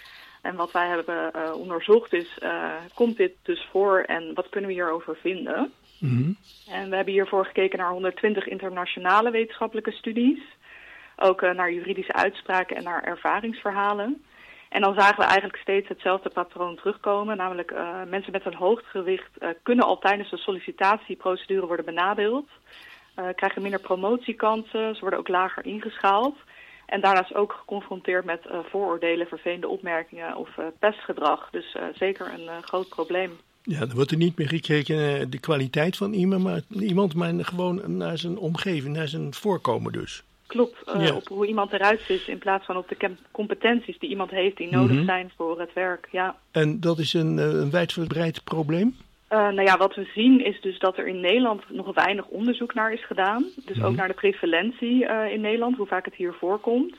En wat wij hebben uh, onderzocht is, uh, komt dit dus voor en wat kunnen we hierover vinden? Mm-hmm. En we hebben hiervoor gekeken naar honderdtwintig internationale wetenschappelijke studies. Ook uh, naar juridische uitspraken en naar ervaringsverhalen. En dan zagen we eigenlijk steeds hetzelfde patroon terugkomen. Namelijk uh, mensen met een hoog gewicht uh, kunnen al tijdens de sollicitatieprocedure worden benadeeld. Uh, krijgen minder promotiekansen, ze worden ook lager ingeschaald. En daarnaast ook geconfronteerd met uh, vooroordelen, vervelende opmerkingen of uh, pestgedrag. Dus uh, zeker een uh, groot probleem. Ja, dan wordt er niet meer gekeken naar de kwaliteit van iemand, maar, iemand, maar gewoon naar zijn omgeving, naar zijn voorkomen dus. Klopt, uh, ja. op hoe iemand eruit ziet in plaats van op de competenties die iemand heeft die nodig mm-hmm. zijn voor het werk. Ja. En dat is een, een wijdverbreid probleem? Uh, nou ja, wat we zien is dus dat er in Nederland nog weinig onderzoek naar is gedaan. Dus mm-hmm. ook naar de prevalentie uh, in Nederland, hoe vaak het hier voorkomt.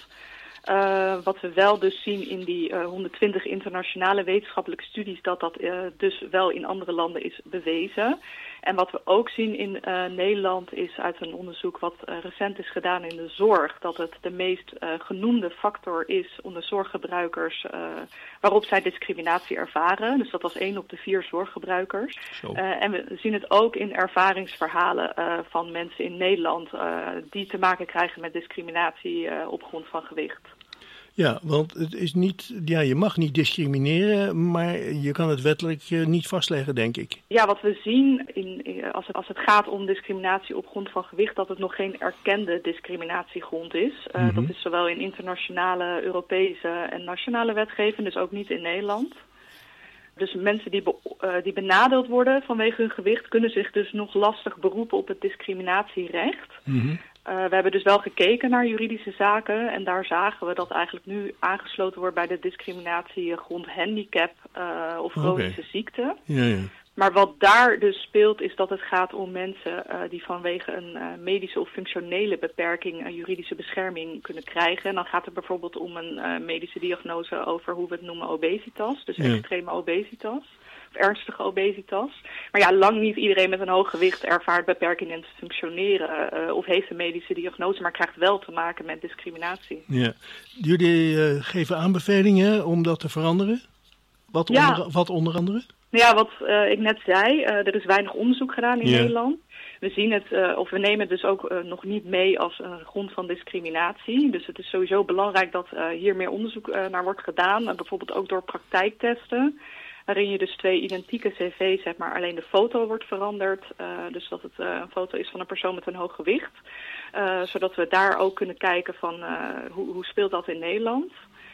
Uh, wat we wel dus zien in die uh, honderdtwintig internationale wetenschappelijke studies, dat dat uh, dus wel in andere landen is bewezen. En wat we ook zien in uh, Nederland is uit een onderzoek wat uh, recent is gedaan in de zorg, dat het de meest uh, genoemde factor is onder zorggebruikers uh, waarop zij discriminatie ervaren. Dus dat was één op de vier zorggebruikers. Uh, en we zien het ook in ervaringsverhalen uh, van mensen in Nederland uh, die te maken krijgen met discriminatie uh, op grond van gewicht. Ja, want het is niet, ja, je mag niet discrimineren, maar je kan het wettelijk uh, niet vastleggen, denk ik. Ja, wat we zien in, als, het, als het gaat om discriminatie op grond van gewicht, dat het nog geen erkende discriminatiegrond is. Uh, mm-hmm. Dat is zowel in internationale, Europese en nationale wetgeving, dus ook niet in Nederland. Dus mensen die, be, uh, die benadeeld worden vanwege hun gewicht kunnen zich dus nog lastig beroepen op het discriminatierecht. Mm-hmm. Uh, we hebben dus wel gekeken naar juridische zaken en daar zagen we dat eigenlijk nu aangesloten wordt bij de discriminatiegrond handicap uh, of chronische okay. ziekte. Ja, ja. Maar wat daar dus speelt is dat het gaat om mensen uh, die vanwege een uh, medische of functionele beperking een juridische bescherming kunnen krijgen. En dan gaat het bijvoorbeeld om een uh, medische diagnose over hoe we het noemen obesitas, dus ja. extreme obesitas. Of ernstige obesitas. Maar ja, lang niet iedereen met een hoog gewicht ervaart beperking in het functioneren uh, of heeft een medische diagnose, maar krijgt wel te maken met discriminatie. Ja. Jullie uh, geven aanbevelingen om dat te veranderen? Wat, ja. onder, wat onder andere? Ja, wat uh, ik net zei, uh, er is weinig onderzoek gedaan in ja. Nederland. We zien het, uh, of we nemen het dus ook uh, nog niet mee als een grond van discriminatie. Dus het is sowieso belangrijk dat uh, hier meer onderzoek uh, naar wordt gedaan. Uh, bijvoorbeeld ook door praktijktesten. Waarin je dus twee identieke cv's hebt, maar alleen de foto wordt veranderd. Uh, dus dat het uh, een foto is van een persoon met een hoog gewicht. Uh, zodat we daar ook kunnen kijken van uh, hoe, hoe speelt dat in Nederland.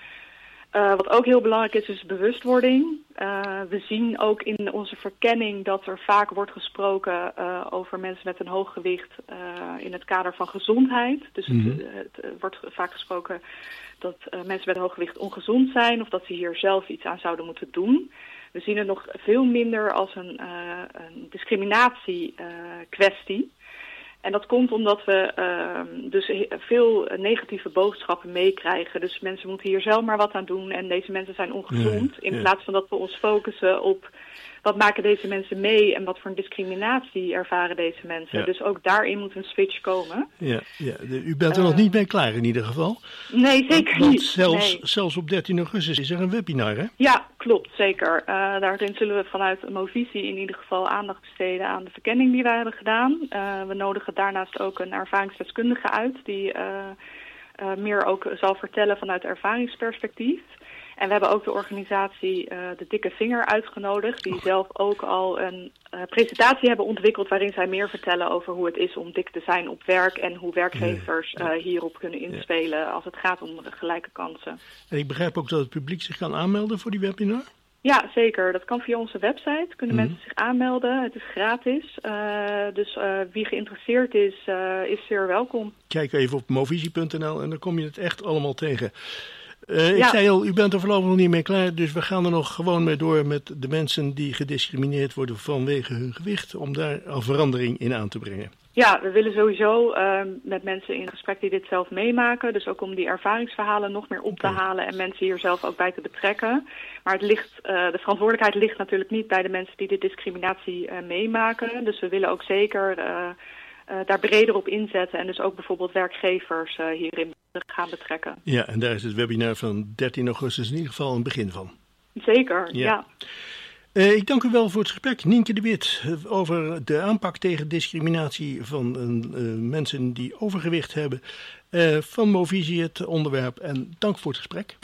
Uh, wat ook heel belangrijk is, is bewustwording. Uh, we zien ook in onze verkenning dat er vaak wordt gesproken uh, over mensen met een hoog gewicht uh, in het kader van gezondheid. Dus mm-hmm. het, het, het wordt vaak gesproken dat uh, mensen met een hoog gewicht ongezond zijn of dat ze hier zelf iets aan zouden moeten doen. We zien het nog veel minder als een, uh, een discriminatie uh, kwestie. En dat komt omdat we uh, dus veel negatieve boodschappen meekrijgen. Dus mensen moeten hier zelf maar wat aan doen en deze mensen zijn ongezond. Ja, in ja. plaats van dat we ons focussen op wat maken deze mensen mee en wat voor een discriminatie ervaren deze mensen. Ja. Dus ook daarin moet een switch komen. Ja, ja. De, u bent er uh, nog niet mee klaar in ieder geval. Nee, zeker want, want niet. Zelfs, nee. zelfs op dertien augustus is er een webinar, hè? Ja, klopt, zeker. Uh, daarin zullen we vanuit Movisie in ieder geval aandacht besteden aan de verkenning die wij hebben gedaan. Uh, we nodigen daarnaast ook een ervaringsdeskundige uit die uh, uh, meer ook zal vertellen vanuit ervaringsperspectief. En we hebben ook de organisatie uh, De Dikke Vinger uitgenodigd, die zelf ook al een uh, presentatie hebben ontwikkeld waarin zij meer vertellen over hoe het is om dik te zijn op werk en hoe werkgevers uh, hierop kunnen inspelen ja. als het gaat om de gelijke kansen. En ik begrijp ook dat het publiek zich kan aanmelden voor die webinar? Ja, zeker. Dat kan via onze website. Kunnen mm-hmm. mensen zich aanmelden. Het is gratis. Uh, dus uh, wie geïnteresseerd is, uh, is zeer welkom. Kijk even op movisie punt n l en dan kom je het echt allemaal tegen. Uh, ik ja. zei al, u bent er voorlopig nog niet mee klaar, dus we gaan er nog gewoon mee door met de mensen die gediscrimineerd worden vanwege hun gewicht, om daar al verandering in aan te brengen. Ja, we willen sowieso uh, met mensen in gesprek die dit zelf meemaken, dus ook om die ervaringsverhalen nog meer op te okay. halen en mensen hier zelf ook bij te betrekken. Maar het ligt, uh, de verantwoordelijkheid ligt natuurlijk niet bij de mensen die de discriminatie uh, meemaken, dus we willen ook zeker uh, uh, daar breder op inzetten en dus ook bijvoorbeeld werkgevers uh, hierin gaan betrekken. Ja, en daar is het webinar van dertien augustus in ieder geval een begin van. Zeker, ja. ja. Uh, ik dank u wel voor het gesprek, Nienke de Wit, over de aanpak tegen discriminatie van uh, mensen die overgewicht hebben. Uh, van Movisie het onderwerp en dank voor het gesprek.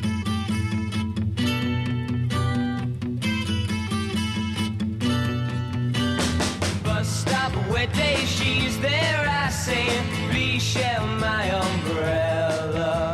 Bus stop, where she's there, I say, please share my umbrella.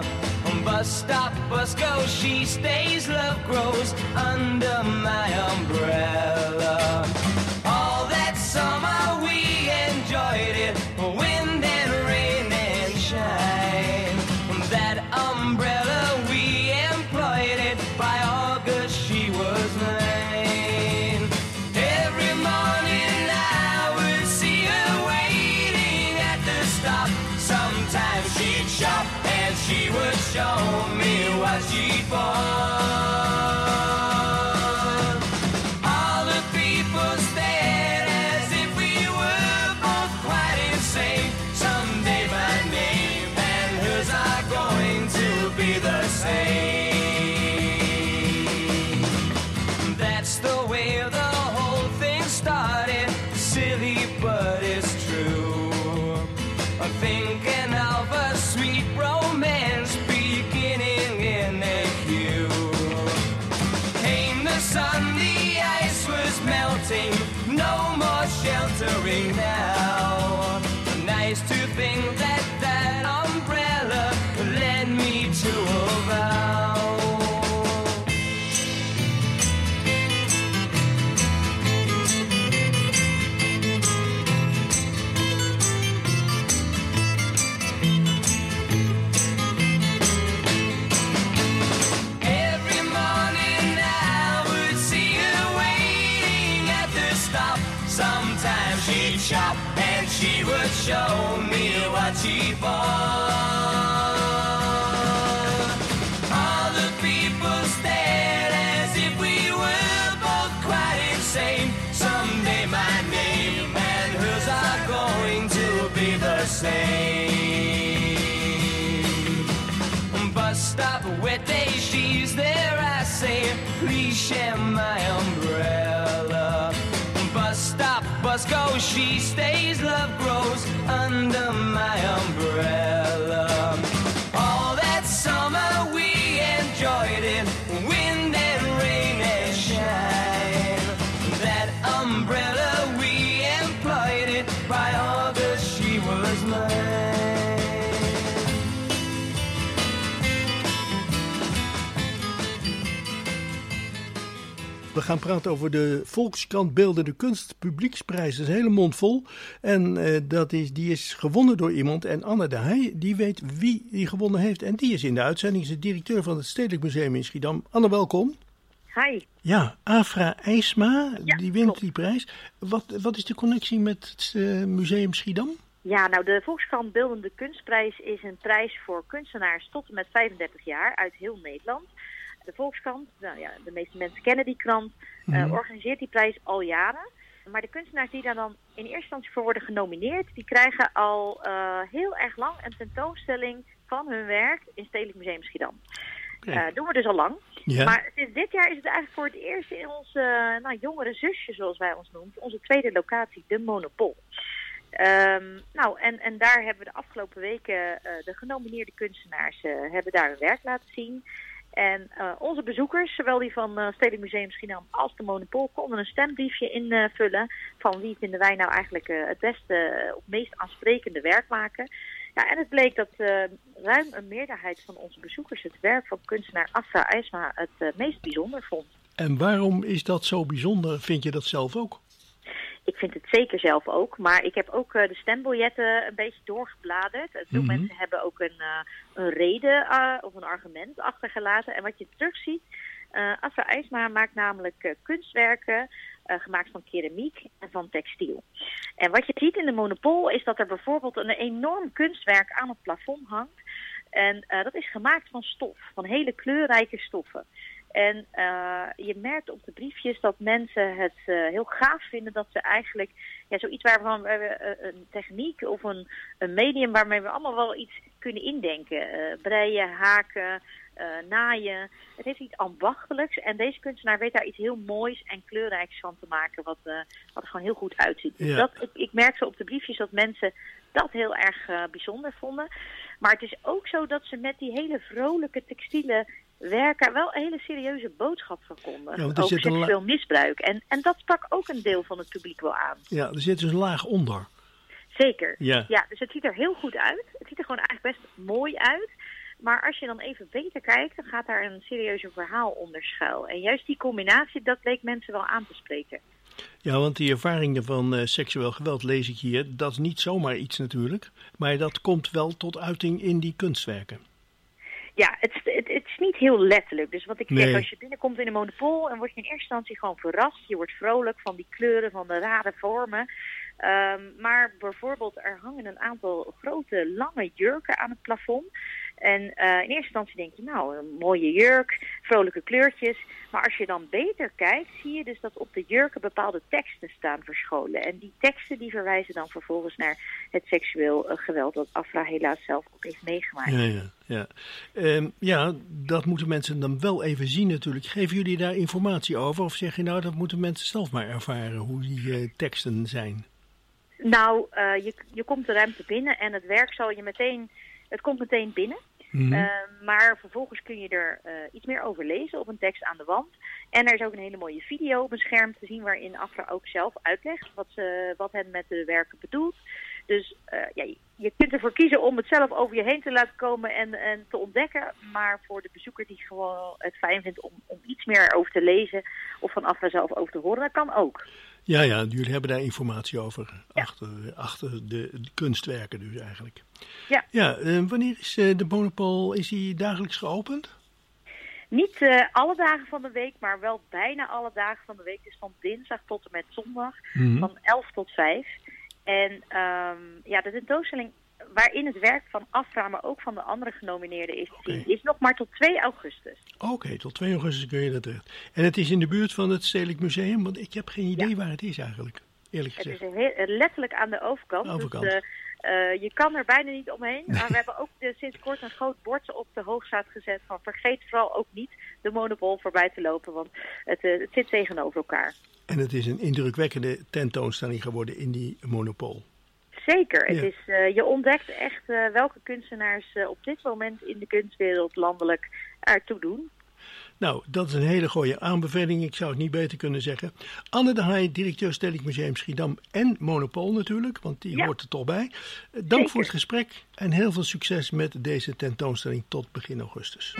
she stays, love grows under my umbrella. All that summer we enjoyed it, wind and rain and shine. That umbrella we employed it, by August she was mine. Every morning I would see her waiting at the stop. Sometimes she'd shop and she would show me what she'd bought. All the people stared as if we were both quite insane. Someday my name and hers are going to be the same. That's the way the whole thing started. Silly, but it's true. I'm thinking of a sweet romance beginning in a queue. Came the sun, the ice was melting, no more sheltering now. Nice to think that that umbrella led me to a vow. Every morning I would see her waiting at the stop. Sometimes she'd shop and she would show me what she bought. All the people stared as if we were both quite insane. Someday my name and hers are going to be the same. Bus stop, wet day, she's there, I say, please share my umbrella. Bus stop, bus goes, she stays, love grows under my umbrella. All that summer we enjoyed it, wind and rain and shine. That umbrella we employed it, by August she was mine. We gaan praten over de Volkskrant Beeldende Kunst Publieksprijs. Dat is een hele mond vol. En uh, dat is, die is gewonnen door iemand. En Anne de Heij, die weet wie die gewonnen heeft. En die is in de uitzending. Is de directeur van het Stedelijk Museum in Schiedam. Anne, welkom. Hi. Ja, Afra IJsma, Ja, die wint klopt. die prijs. Wat, wat is de connectie met het uh, Museum Schiedam? Ja, nou de Volkskrant Beeldende Kunstprijs is een prijs voor kunstenaars tot en met vijfendertig jaar uit heel Nederland. De Volkskrant, nou ja, de meeste mensen kennen die krant, uh, Mhm. organiseert die prijs al jaren. Maar de kunstenaars die daar dan in eerste instantie voor worden genomineerd, die krijgen al uh, heel erg lang een tentoonstelling van hun werk in Stedelijk Museum Schiedam. Uh, doen we dus al lang. Ja. Maar sinds dit jaar is het eigenlijk voor het eerst in onze uh, nou, jongere zusje, zoals wij ons noemen, onze tweede locatie, de Monopol. Um, nou, en, en daar hebben we de afgelopen weken uh, de genomineerde kunstenaars uh, hebben daar hun werk laten zien. En uh, onze bezoekers, zowel die van uh, Stedelijk Museum Schiedam als de Monopol, konden een stembriefje invullen uh, van wie vinden wij nou eigenlijk uh, het beste uh, of meest aansprekende werk maken. Ja, en het bleek dat uh, ruim een meerderheid van onze bezoekers het werk van kunstenaar Afra IJsma het uh, meest bijzonder vond. En waarom is dat zo bijzonder? Vind je dat zelf ook? Ik vind het zeker zelf ook, maar ik heb ook uh, de stembiljetten een beetje doorgebladerd. Veel Mhm. mensen hebben ook een, uh, een reden uh, of een argument achtergelaten. En wat je terugziet, uh, Afra IJsma maakt namelijk uh, kunstwerken uh, gemaakt van keramiek en van textiel. En wat je ziet in de Monopol is dat er bijvoorbeeld een enorm kunstwerk aan het plafond hangt. En uh, dat is gemaakt van stof, van hele kleurrijke stoffen. En uh, je merkt op de briefjes dat mensen het uh, heel gaaf vinden dat ze eigenlijk ja, zoiets waarvan we uh, een techniek of een, een medium waarmee we allemaal wel iets kunnen indenken. Uh, breien, haken, uh, naaien. Het heeft iets ambachtelijks en deze kunstenaar weet daar iets heel moois en kleurrijks van te maken wat, uh, wat er gewoon heel goed uitziet. Ja. Dus dat, ik, ik merkte op de briefjes dat mensen dat heel erg uh, bijzonder vonden. Maar het is ook zo dat ze met die hele vrolijke textiele werken wel een hele serieuze boodschap verkondigen. Ja, want er over zit een la- seksueel misbruik. En, en dat sprak ook een deel van het publiek wel aan. Ja, er zit dus een laag onder. Zeker. Ja. Ja, dus het ziet er heel goed uit. Het ziet er gewoon eigenlijk best mooi uit. Maar als je dan even beter kijkt, dan gaat daar een serieuzer verhaal onder schuil. En juist die combinatie, dat leek mensen wel aan te spreken. Ja, want die ervaringen van uh, seksueel geweld lees ik hier. Dat is niet zomaar iets natuurlijk. Maar dat komt wel tot uiting in die kunstwerken. Ja, het, het, het is niet heel letterlijk. Dus wat ik Nee. zeg, als je binnenkomt in een monopool en word je in eerste instantie gewoon verrast. Je wordt vrolijk van die kleuren, van de rare vormen. Um, maar bijvoorbeeld, er hangen een aantal grote, lange jurken aan het plafond. En uh, in eerste instantie denk je, nou, een mooie jurk, vrolijke kleurtjes. Maar als je dan beter kijkt, zie je dus dat op de jurken bepaalde teksten staan verscholen. En die teksten die verwijzen dan vervolgens naar het seksueel uh, geweld dat Afra helaas zelf ook heeft meegemaakt. Ja, ja, ja. Um, ja, dat moeten mensen dan wel even zien natuurlijk. Geven jullie daar informatie over? Of zeg je nou, dat moeten mensen zelf maar ervaren, hoe die uh, teksten zijn? Nou, uh, je, je komt de ruimte binnen en het werk zal je meteen... Het komt meteen binnen, Mm-hmm. uh, maar vervolgens kun je er uh, iets meer over lezen op een tekst aan de wand. En er is ook een hele mooie video op een scherm te zien waarin Afra ook zelf uitlegt wat, ze, wat hen met de werken bedoelt. Dus uh, ja, je, je kunt ervoor kiezen om het zelf over je heen te laten komen en, en te ontdekken. Maar voor de bezoeker die gewoon het fijn vindt om, om iets meer over te lezen of van Afra zelf over te horen, dat kan ook. Ja, ja, jullie hebben daar informatie over. Ja. Achter, achter de, de kunstwerken dus eigenlijk. Ja. Ja, uh, wanneer is uh, de Monopol, is die dagelijks geopend? Niet uh, alle dagen van de week, maar wel bijna alle dagen van de week. Dus van dinsdag tot en met zondag, Mm-hmm. van elf tot vijf. En um, ja, de tentoonstelling waarin het werk van Afra, maar ook van de andere genomineerden is te zien, Oké. is nog maar tot twee augustus. Oké, okay, tot twee augustus kun je dat terecht. En het is in de buurt van het Stedelijk Museum, want ik heb geen idee Ja. waar het is eigenlijk, eerlijk Het gezegd. is heel, letterlijk aan de overkant. Overkant. Dus, uh, uh, je kan er bijna niet omheen. Maar we hebben ook uh, sinds kort een groot bord op de Hoogstraat gezet van vergeet vooral ook niet de Monopol voorbij te lopen, want het, uh, het zit tegenover elkaar. En het is een indrukwekkende tentoonstelling geworden in die Monopol. Zeker. Ja. Het is, uh, je ontdekt echt uh, welke kunstenaars uh, op dit moment in de kunstwereld landelijk ertoe doen. Nou, dat is een hele goede aanbeveling. Ik zou het niet beter kunnen zeggen. Anne de Haai, directeur Stedelijk Museum Schiedam en Monopol natuurlijk, want die Ja. hoort er toch bij. Uh, Dank Zeker. voor het gesprek en heel veel succes met deze tentoonstelling tot begin augustus.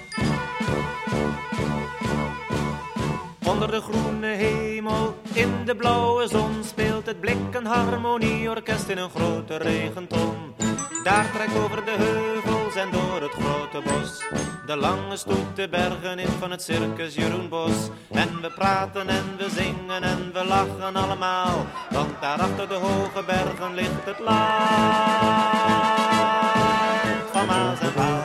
Onder de groene hemel, in de blauwe zon, speelt het Blikken Harmonieorkest in een grote regenton. Daar trekt over de heuvels en door het grote bos de lange stoet de bergen in van het circus Jeroen Bos. En we praten en we zingen en we lachen allemaal, want daar achter de hoge bergen ligt het land van Maas en Waal.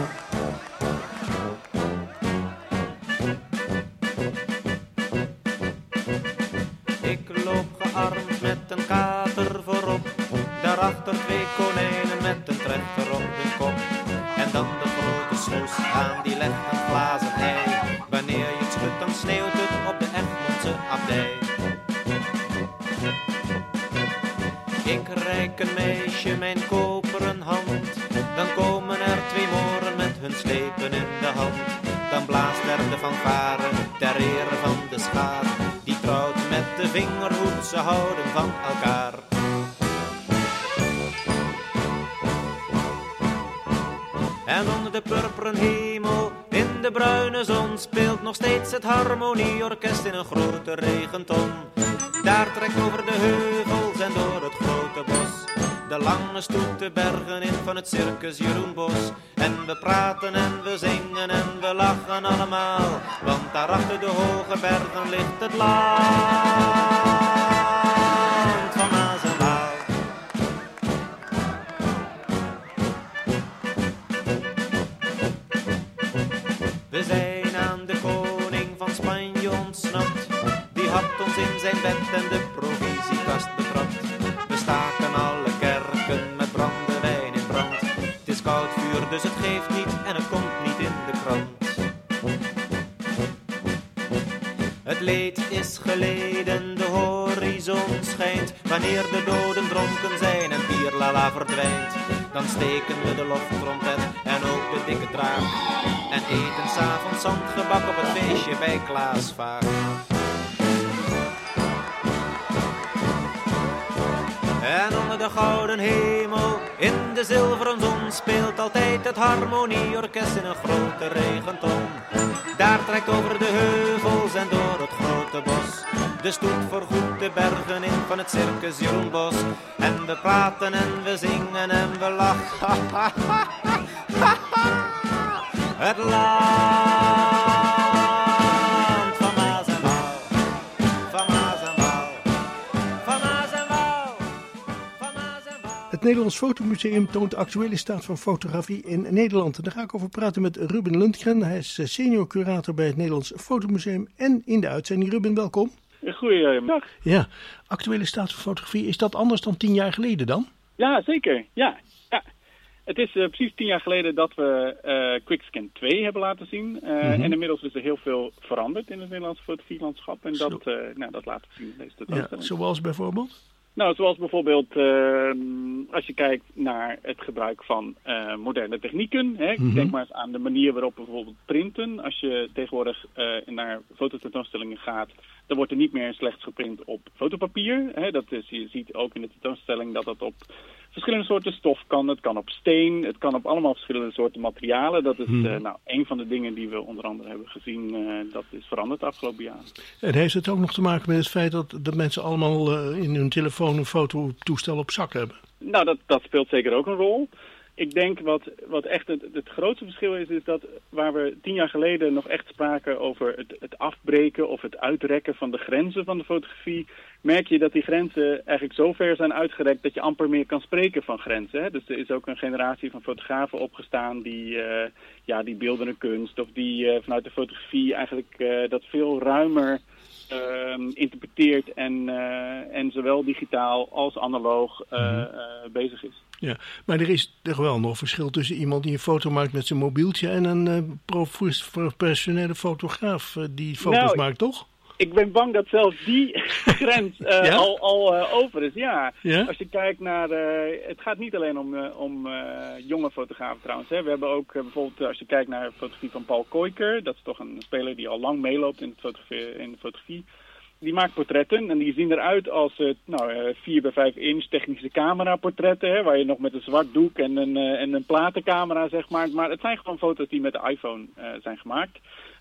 Ik loop gearmd met een kater voorop, daarachter twee konijnen met een trechter op hun kop. En dan de grote snoes aan die legt een glazen ei. Wanneer je het schudt dan sneeuwt het op de Egmondse abdij. Ik reik een meisje mijn koperen hand, dan komen er twee moren met hun slepen in de hand. Dan blaast er de fanfare ter ere van de schaar, die trouwt met de vingerhoed, ze houden van elkaar. En onder de purperen hemel, in de bruine zon, speelt nog steeds het Harmonieorkest in een grote regenton. Daar trekt over de heuvels en door het grote bos de lange stoet de bergen in van het circus Jeroen Bos. En we praten en we zingen en we lachen allemaal, want daar achter de hoge bergen ligt het land van Maas en Waal. We zijn aan de koning van Spanje ontsnapt, die had ons in zijn bed en de provisiekast betrapt. We staken alle kerken met brandewijn in brand. Het is koud vuur, dus het geeft niet en het komt niet in de krant. Het leed is geleden, de horizon schijnt. Wanneer de doden dronken zijn en Pierlala verdwijnt, dan steken we de loftrompet en ook de dikke draak en eten 's avonds zandgebak op het feestje bij Klaas Vaak. En onder de gouden hemel, in de zilveren zon, speelt altijd het harmonieorkest in een grote regenton. Daar trekt over de heuvels en door het grote bos de stoet voorgoed de bergen in van het circus Jeroen Bos. En we praten en we zingen en we lachen. Het land van Maas en Waal, van Maas en Waal, van Maas en Waal, van Maas en Waal. Het Nederlands Fotomuseum toont de actuele staat van fotografie in Nederland. En daar ga ik over praten met Ruben Lundgren. Hij is senior curator bij het Nederlands Fotomuseum en in de uitzending. Ruben, welkom. Goeiedag. Ja, actuele staat van fotografie, is dat anders dan tien jaar geleden dan? Ja, zeker. Ja, ja. Het is uh, precies tien jaar geleden dat we uh, QuickScan twee hebben laten zien. Uh, mm-hmm. En inmiddels is er heel veel veranderd in het Nederlandse fotografielandschap. En dat, uh, nou, dat laten we zien in deze tentoonstelling. Ja, zoals bijvoorbeeld? Nou, zoals bijvoorbeeld uh, als je kijkt naar het gebruik van uh, moderne technieken. Hè. Mm-hmm. Denk maar eens aan de manier waarop we bijvoorbeeld printen. Als je tegenwoordig uh, naar fototentoonstellingen gaat, dan wordt er niet meer slechts geprint op fotopapier. Hè. Dat is, je ziet ook in de tentoonstelling dat dat op verschillende soorten stof kan. Het kan op steen, het kan op allemaal verschillende soorten materialen. Dat is hmm. uh, nou, een van de dingen die we onder andere hebben gezien. Uh, dat is veranderd de afgelopen jaren. En heeft het ook nog te maken met het feit dat, dat mensen allemaal uh, in hun telefoon een fototoestel op zak hebben? Nou, dat, dat speelt zeker ook een rol. Ik denk wat, wat echt het, het grootste verschil is, is dat waar we tien jaar geleden nog echt spraken over het, het afbreken of het uitrekken van de grenzen van de fotografie, merk je dat die grenzen eigenlijk zo ver zijn uitgerekt dat je amper meer kan spreken van grenzen. Hè? Dus er is ook een generatie van fotografen opgestaan die, uh, ja, die beeldende kunst of die uh, vanuit de fotografie eigenlijk uh, dat veel ruimer Uh, interpreteert en, uh, en zowel digitaal als analoog uh, mm-hmm. uh, bezig is. Ja, maar er is toch wel nog verschil tussen iemand die een foto maakt met zijn mobieltje en een uh, professionele fotograaf uh, die foto's nou, maakt, toch? Ik ben bang dat zelfs die grens uh, ja? al, al uh, over is. Ja. ja, als je kijkt naar... Uh, het gaat niet alleen om, uh, om uh, jonge fotografen trouwens. Hè. We hebben ook uh, bijvoorbeeld, uh, als je kijkt naar de fotografie van Paul Koijker. Dat is toch een speler die al lang meeloopt in, het fotografie, in de fotografie. Die maakt portretten en die zien eruit als uh, nou, uh, vier bij vijf inch technische camera portretten. Hè, waar je nog met een zwart doek en een, uh, en een platencamera zeg maar. Maar het zijn gewoon foto's die met de iPhone uh, zijn gemaakt.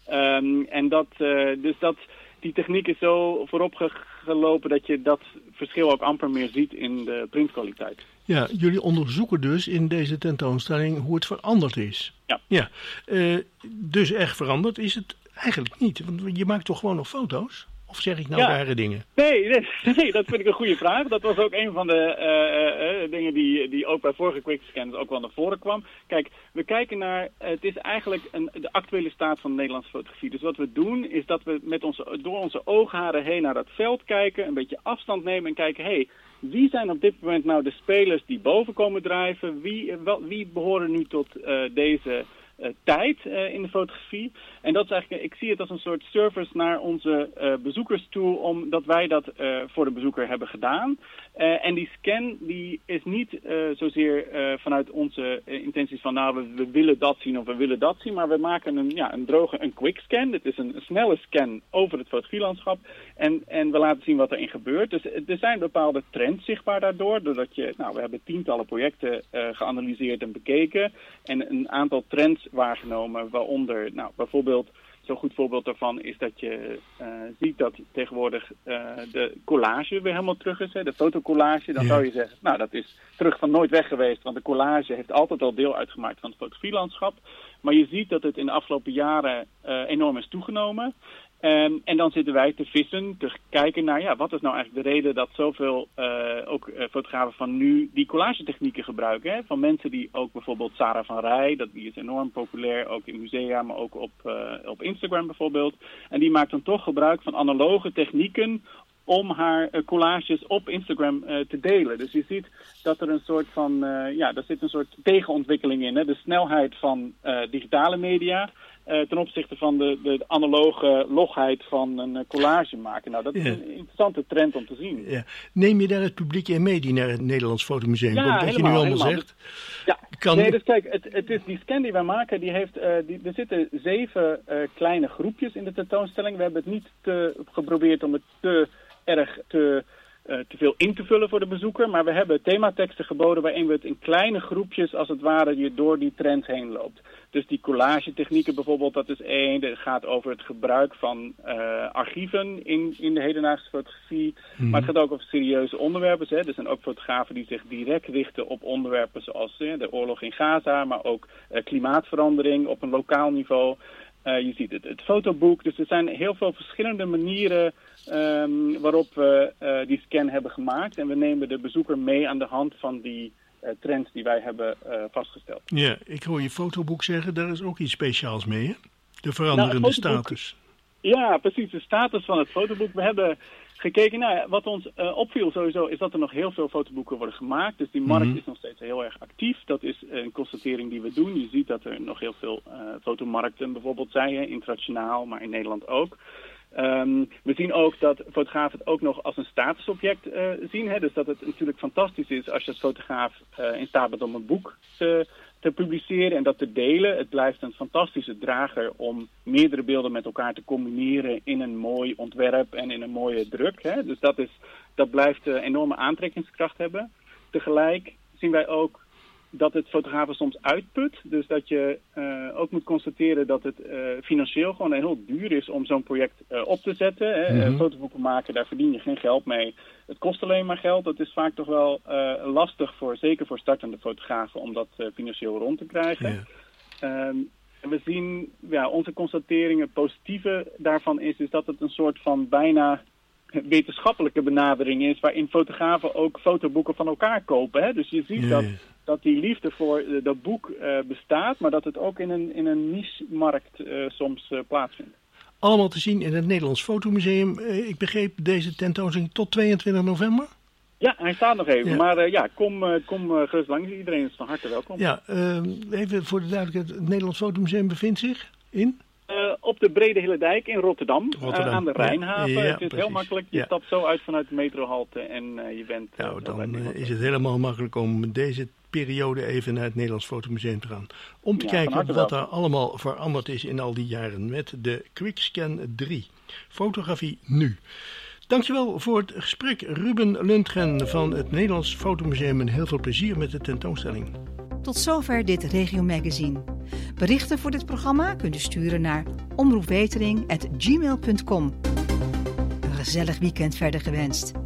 Um, en dat, uh, dus dat... Die techniek is zo voorop gelopen dat je dat verschil ook amper meer ziet in de printkwaliteit. Ja, jullie onderzoeken dus in deze tentoonstelling hoe het veranderd is. Ja. ja. Uh, dus echt veranderd is het eigenlijk niet. Want je maakt toch gewoon nog foto's? Of zeg ik nou ja. rare dingen? Nee, nee, nee, dat vind ik een goede vraag. Dat was ook een van de uh, uh, dingen die, die ook bij vorige QuickScans ook wel naar voren kwam. Kijk, we kijken naar, uh, het is eigenlijk een, de actuele staat van de Nederlandse fotografie. Dus wat we doen is dat we met onze, door onze oogharen heen naar dat veld kijken, een beetje afstand nemen en kijken, hé, hey, wie zijn op dit moment nou de spelers die boven komen drijven? Wie, wel, wie behoren nu tot uh, deze Uh, tijd uh, in de fotografie. En dat is eigenlijk, ik zie het als een soort service naar onze uh, bezoekers toe, omdat wij dat uh, voor de bezoeker hebben gedaan. Uh, en die scan die is niet uh, zozeer uh, vanuit onze uh, intenties van nou, we, we willen dat zien of we willen dat zien, maar we maken een, ja, een droge, een quick scan. Het is een, een snelle scan over het fotografielandschap en, en we laten zien wat erin gebeurt. Dus er zijn bepaalde trends zichtbaar daardoor, doordat je, nou, we hebben tientallen projecten uh, geanalyseerd en bekeken en een aantal trends waargenomen, waaronder, nou, bijvoorbeeld, zo'n goed voorbeeld daarvan is dat je uh, ziet dat tegenwoordig uh, de collage weer helemaal terug is, hè, de fotocollage. Dan ja. zou je zeggen, nou, dat is terug van nooit weg geweest, want de collage heeft altijd al deel uitgemaakt van het fotografielandschap. Maar je ziet dat het in de afgelopen jaren uh, enorm is toegenomen. Um, en dan zitten wij te vissen, te kijken naar, ja, wat is nou eigenlijk de reden dat zoveel uh, ook uh, fotografen van nu die collagetechnieken gebruiken. Hè? Van mensen die ook bijvoorbeeld Sarah van Rij, dat, die is enorm populair, ook in musea, maar ook op, uh, op Instagram bijvoorbeeld. En die maakt dan toch gebruik van analoge technieken om haar uh, collages op Instagram uh, te delen. Dus je ziet dat er een soort van, uh, ja, daar zit een soort tegenontwikkeling in. Hè? De snelheid van uh, digitale media uh, ten opzichte van de, de analoge logheid van een uh, collage maken. Nou, dat is ja. een interessante trend om te zien. Ja. Neem je daar het publiek in mee die naar het Nederlands Fotomuseum ja, komt? Dat helemaal, je nu allemaal helemaal. zegt? Ja, kan... nee, dus kijk, het, het is die scan die wij maken, die heeft, uh, die, er zitten zeven uh, kleine groepjes in de tentoonstelling. We hebben het niet te, geprobeerd om het te erg te uh, te veel in te vullen voor de bezoeker. Maar we hebben themateksten geboden waarin we het in kleine groepjes als het ware je door die trends heen loopt. Dus die collagetechnieken bijvoorbeeld, dat is één. Het gaat over het gebruik van uh, archieven in, in de hedendaagse fotografie. Mm. Maar het gaat ook over serieuze onderwerpen. Hè. Er zijn ook fotografen die zich direct richten op onderwerpen zoals uh, de oorlog in Gaza, maar ook uh, klimaatverandering op een lokaal niveau. Uh, je ziet het, het fotoboek. Dus er zijn heel veel verschillende manieren um, waarop we uh, die scan hebben gemaakt. En we nemen de bezoeker mee aan de hand van die uh, trends die wij hebben uh, vastgesteld. Ja, ik hoor je fotoboek zeggen, daar is ook iets speciaals mee, hè? De veranderende nou, status. Ja, precies. De status van het fotoboek. We hebben gekeken, nou, wat ons uh, opviel sowieso is dat er nog heel veel fotoboeken worden gemaakt. Dus die markt mm-hmm. is nog steeds heel erg actief. Dat is een constatering die we doen. Je ziet dat er nog heel veel uh, fotomarkten bijvoorbeeld zijn, hè, internationaal, maar in Nederland ook. Um, we zien ook dat fotografen het ook nog als een statusobject uh, zien. Hè? Dus dat het natuurlijk fantastisch is als je als fotograaf uh, in staat bent om een boek te, te publiceren en dat te delen. Het blijft een fantastische drager om meerdere beelden met elkaar te combineren in een mooi ontwerp en in een mooie druk. Hè? Dus dat, is, dat blijft uh, enorme aantrekkingskracht hebben. Tegelijk zien wij ook dat het fotografen soms uitput. Dus dat je uh, ook moet constateren dat het uh, financieel gewoon heel duur is om zo'n project uh, op te zetten. Hè. Mm-hmm. Uh, fotoboeken maken, daar verdien je geen geld mee. Het kost alleen maar geld. Dat is vaak toch wel uh, lastig, voor, zeker voor startende fotografen, om dat uh, financieel rond te krijgen. Yeah. Um, en we zien, ja, onze constatering, het positieve daarvan is, is dat het een soort van bijna wetenschappelijke benadering is, waarin fotografen ook fotoboeken van elkaar kopen. Hè. Dus je ziet yeah. dat... dat die liefde voor uh, dat boek uh, bestaat, maar dat het ook in een, in een niche-markt uh, soms uh, plaatsvindt. Allemaal te zien in het Nederlands Fotomuseum. Uh, ik begreep deze tentoonstelling tot tweeëntwintig november? Ja, hij staat nog even. Ja. Maar uh, ja, kom, uh, kom uh, gerust langs. Iedereen is van harte welkom. Ja, uh, even voor de duidelijkheid. Het Nederlands Fotomuseum bevindt zich in? Uh, op de Brede Hillendijk in Rotterdam, Rotterdam. Uh, aan de Rijnhaven. Ja, het is precies. Heel makkelijk. Je ja. stapt zo uit vanuit de metrohalte en uh, je bent... Uh, nou, dan uh, is het helemaal makkelijk om deze periode even naar het Nederlands Fotomuseum te gaan. Om te ja, kijken wat er allemaal veranderd is in al die jaren met de QuickScan drie. Fotografie nu. Dankjewel voor het gesprek, Ruben Lundgren van het Nederlands Fotomuseum en heel veel plezier met de tentoonstelling. Tot zover dit Regio Magazine. Berichten voor dit programma kunt u sturen naar omroepwetering apenstaartje gmail punt com. Een gezellig weekend verder gewenst.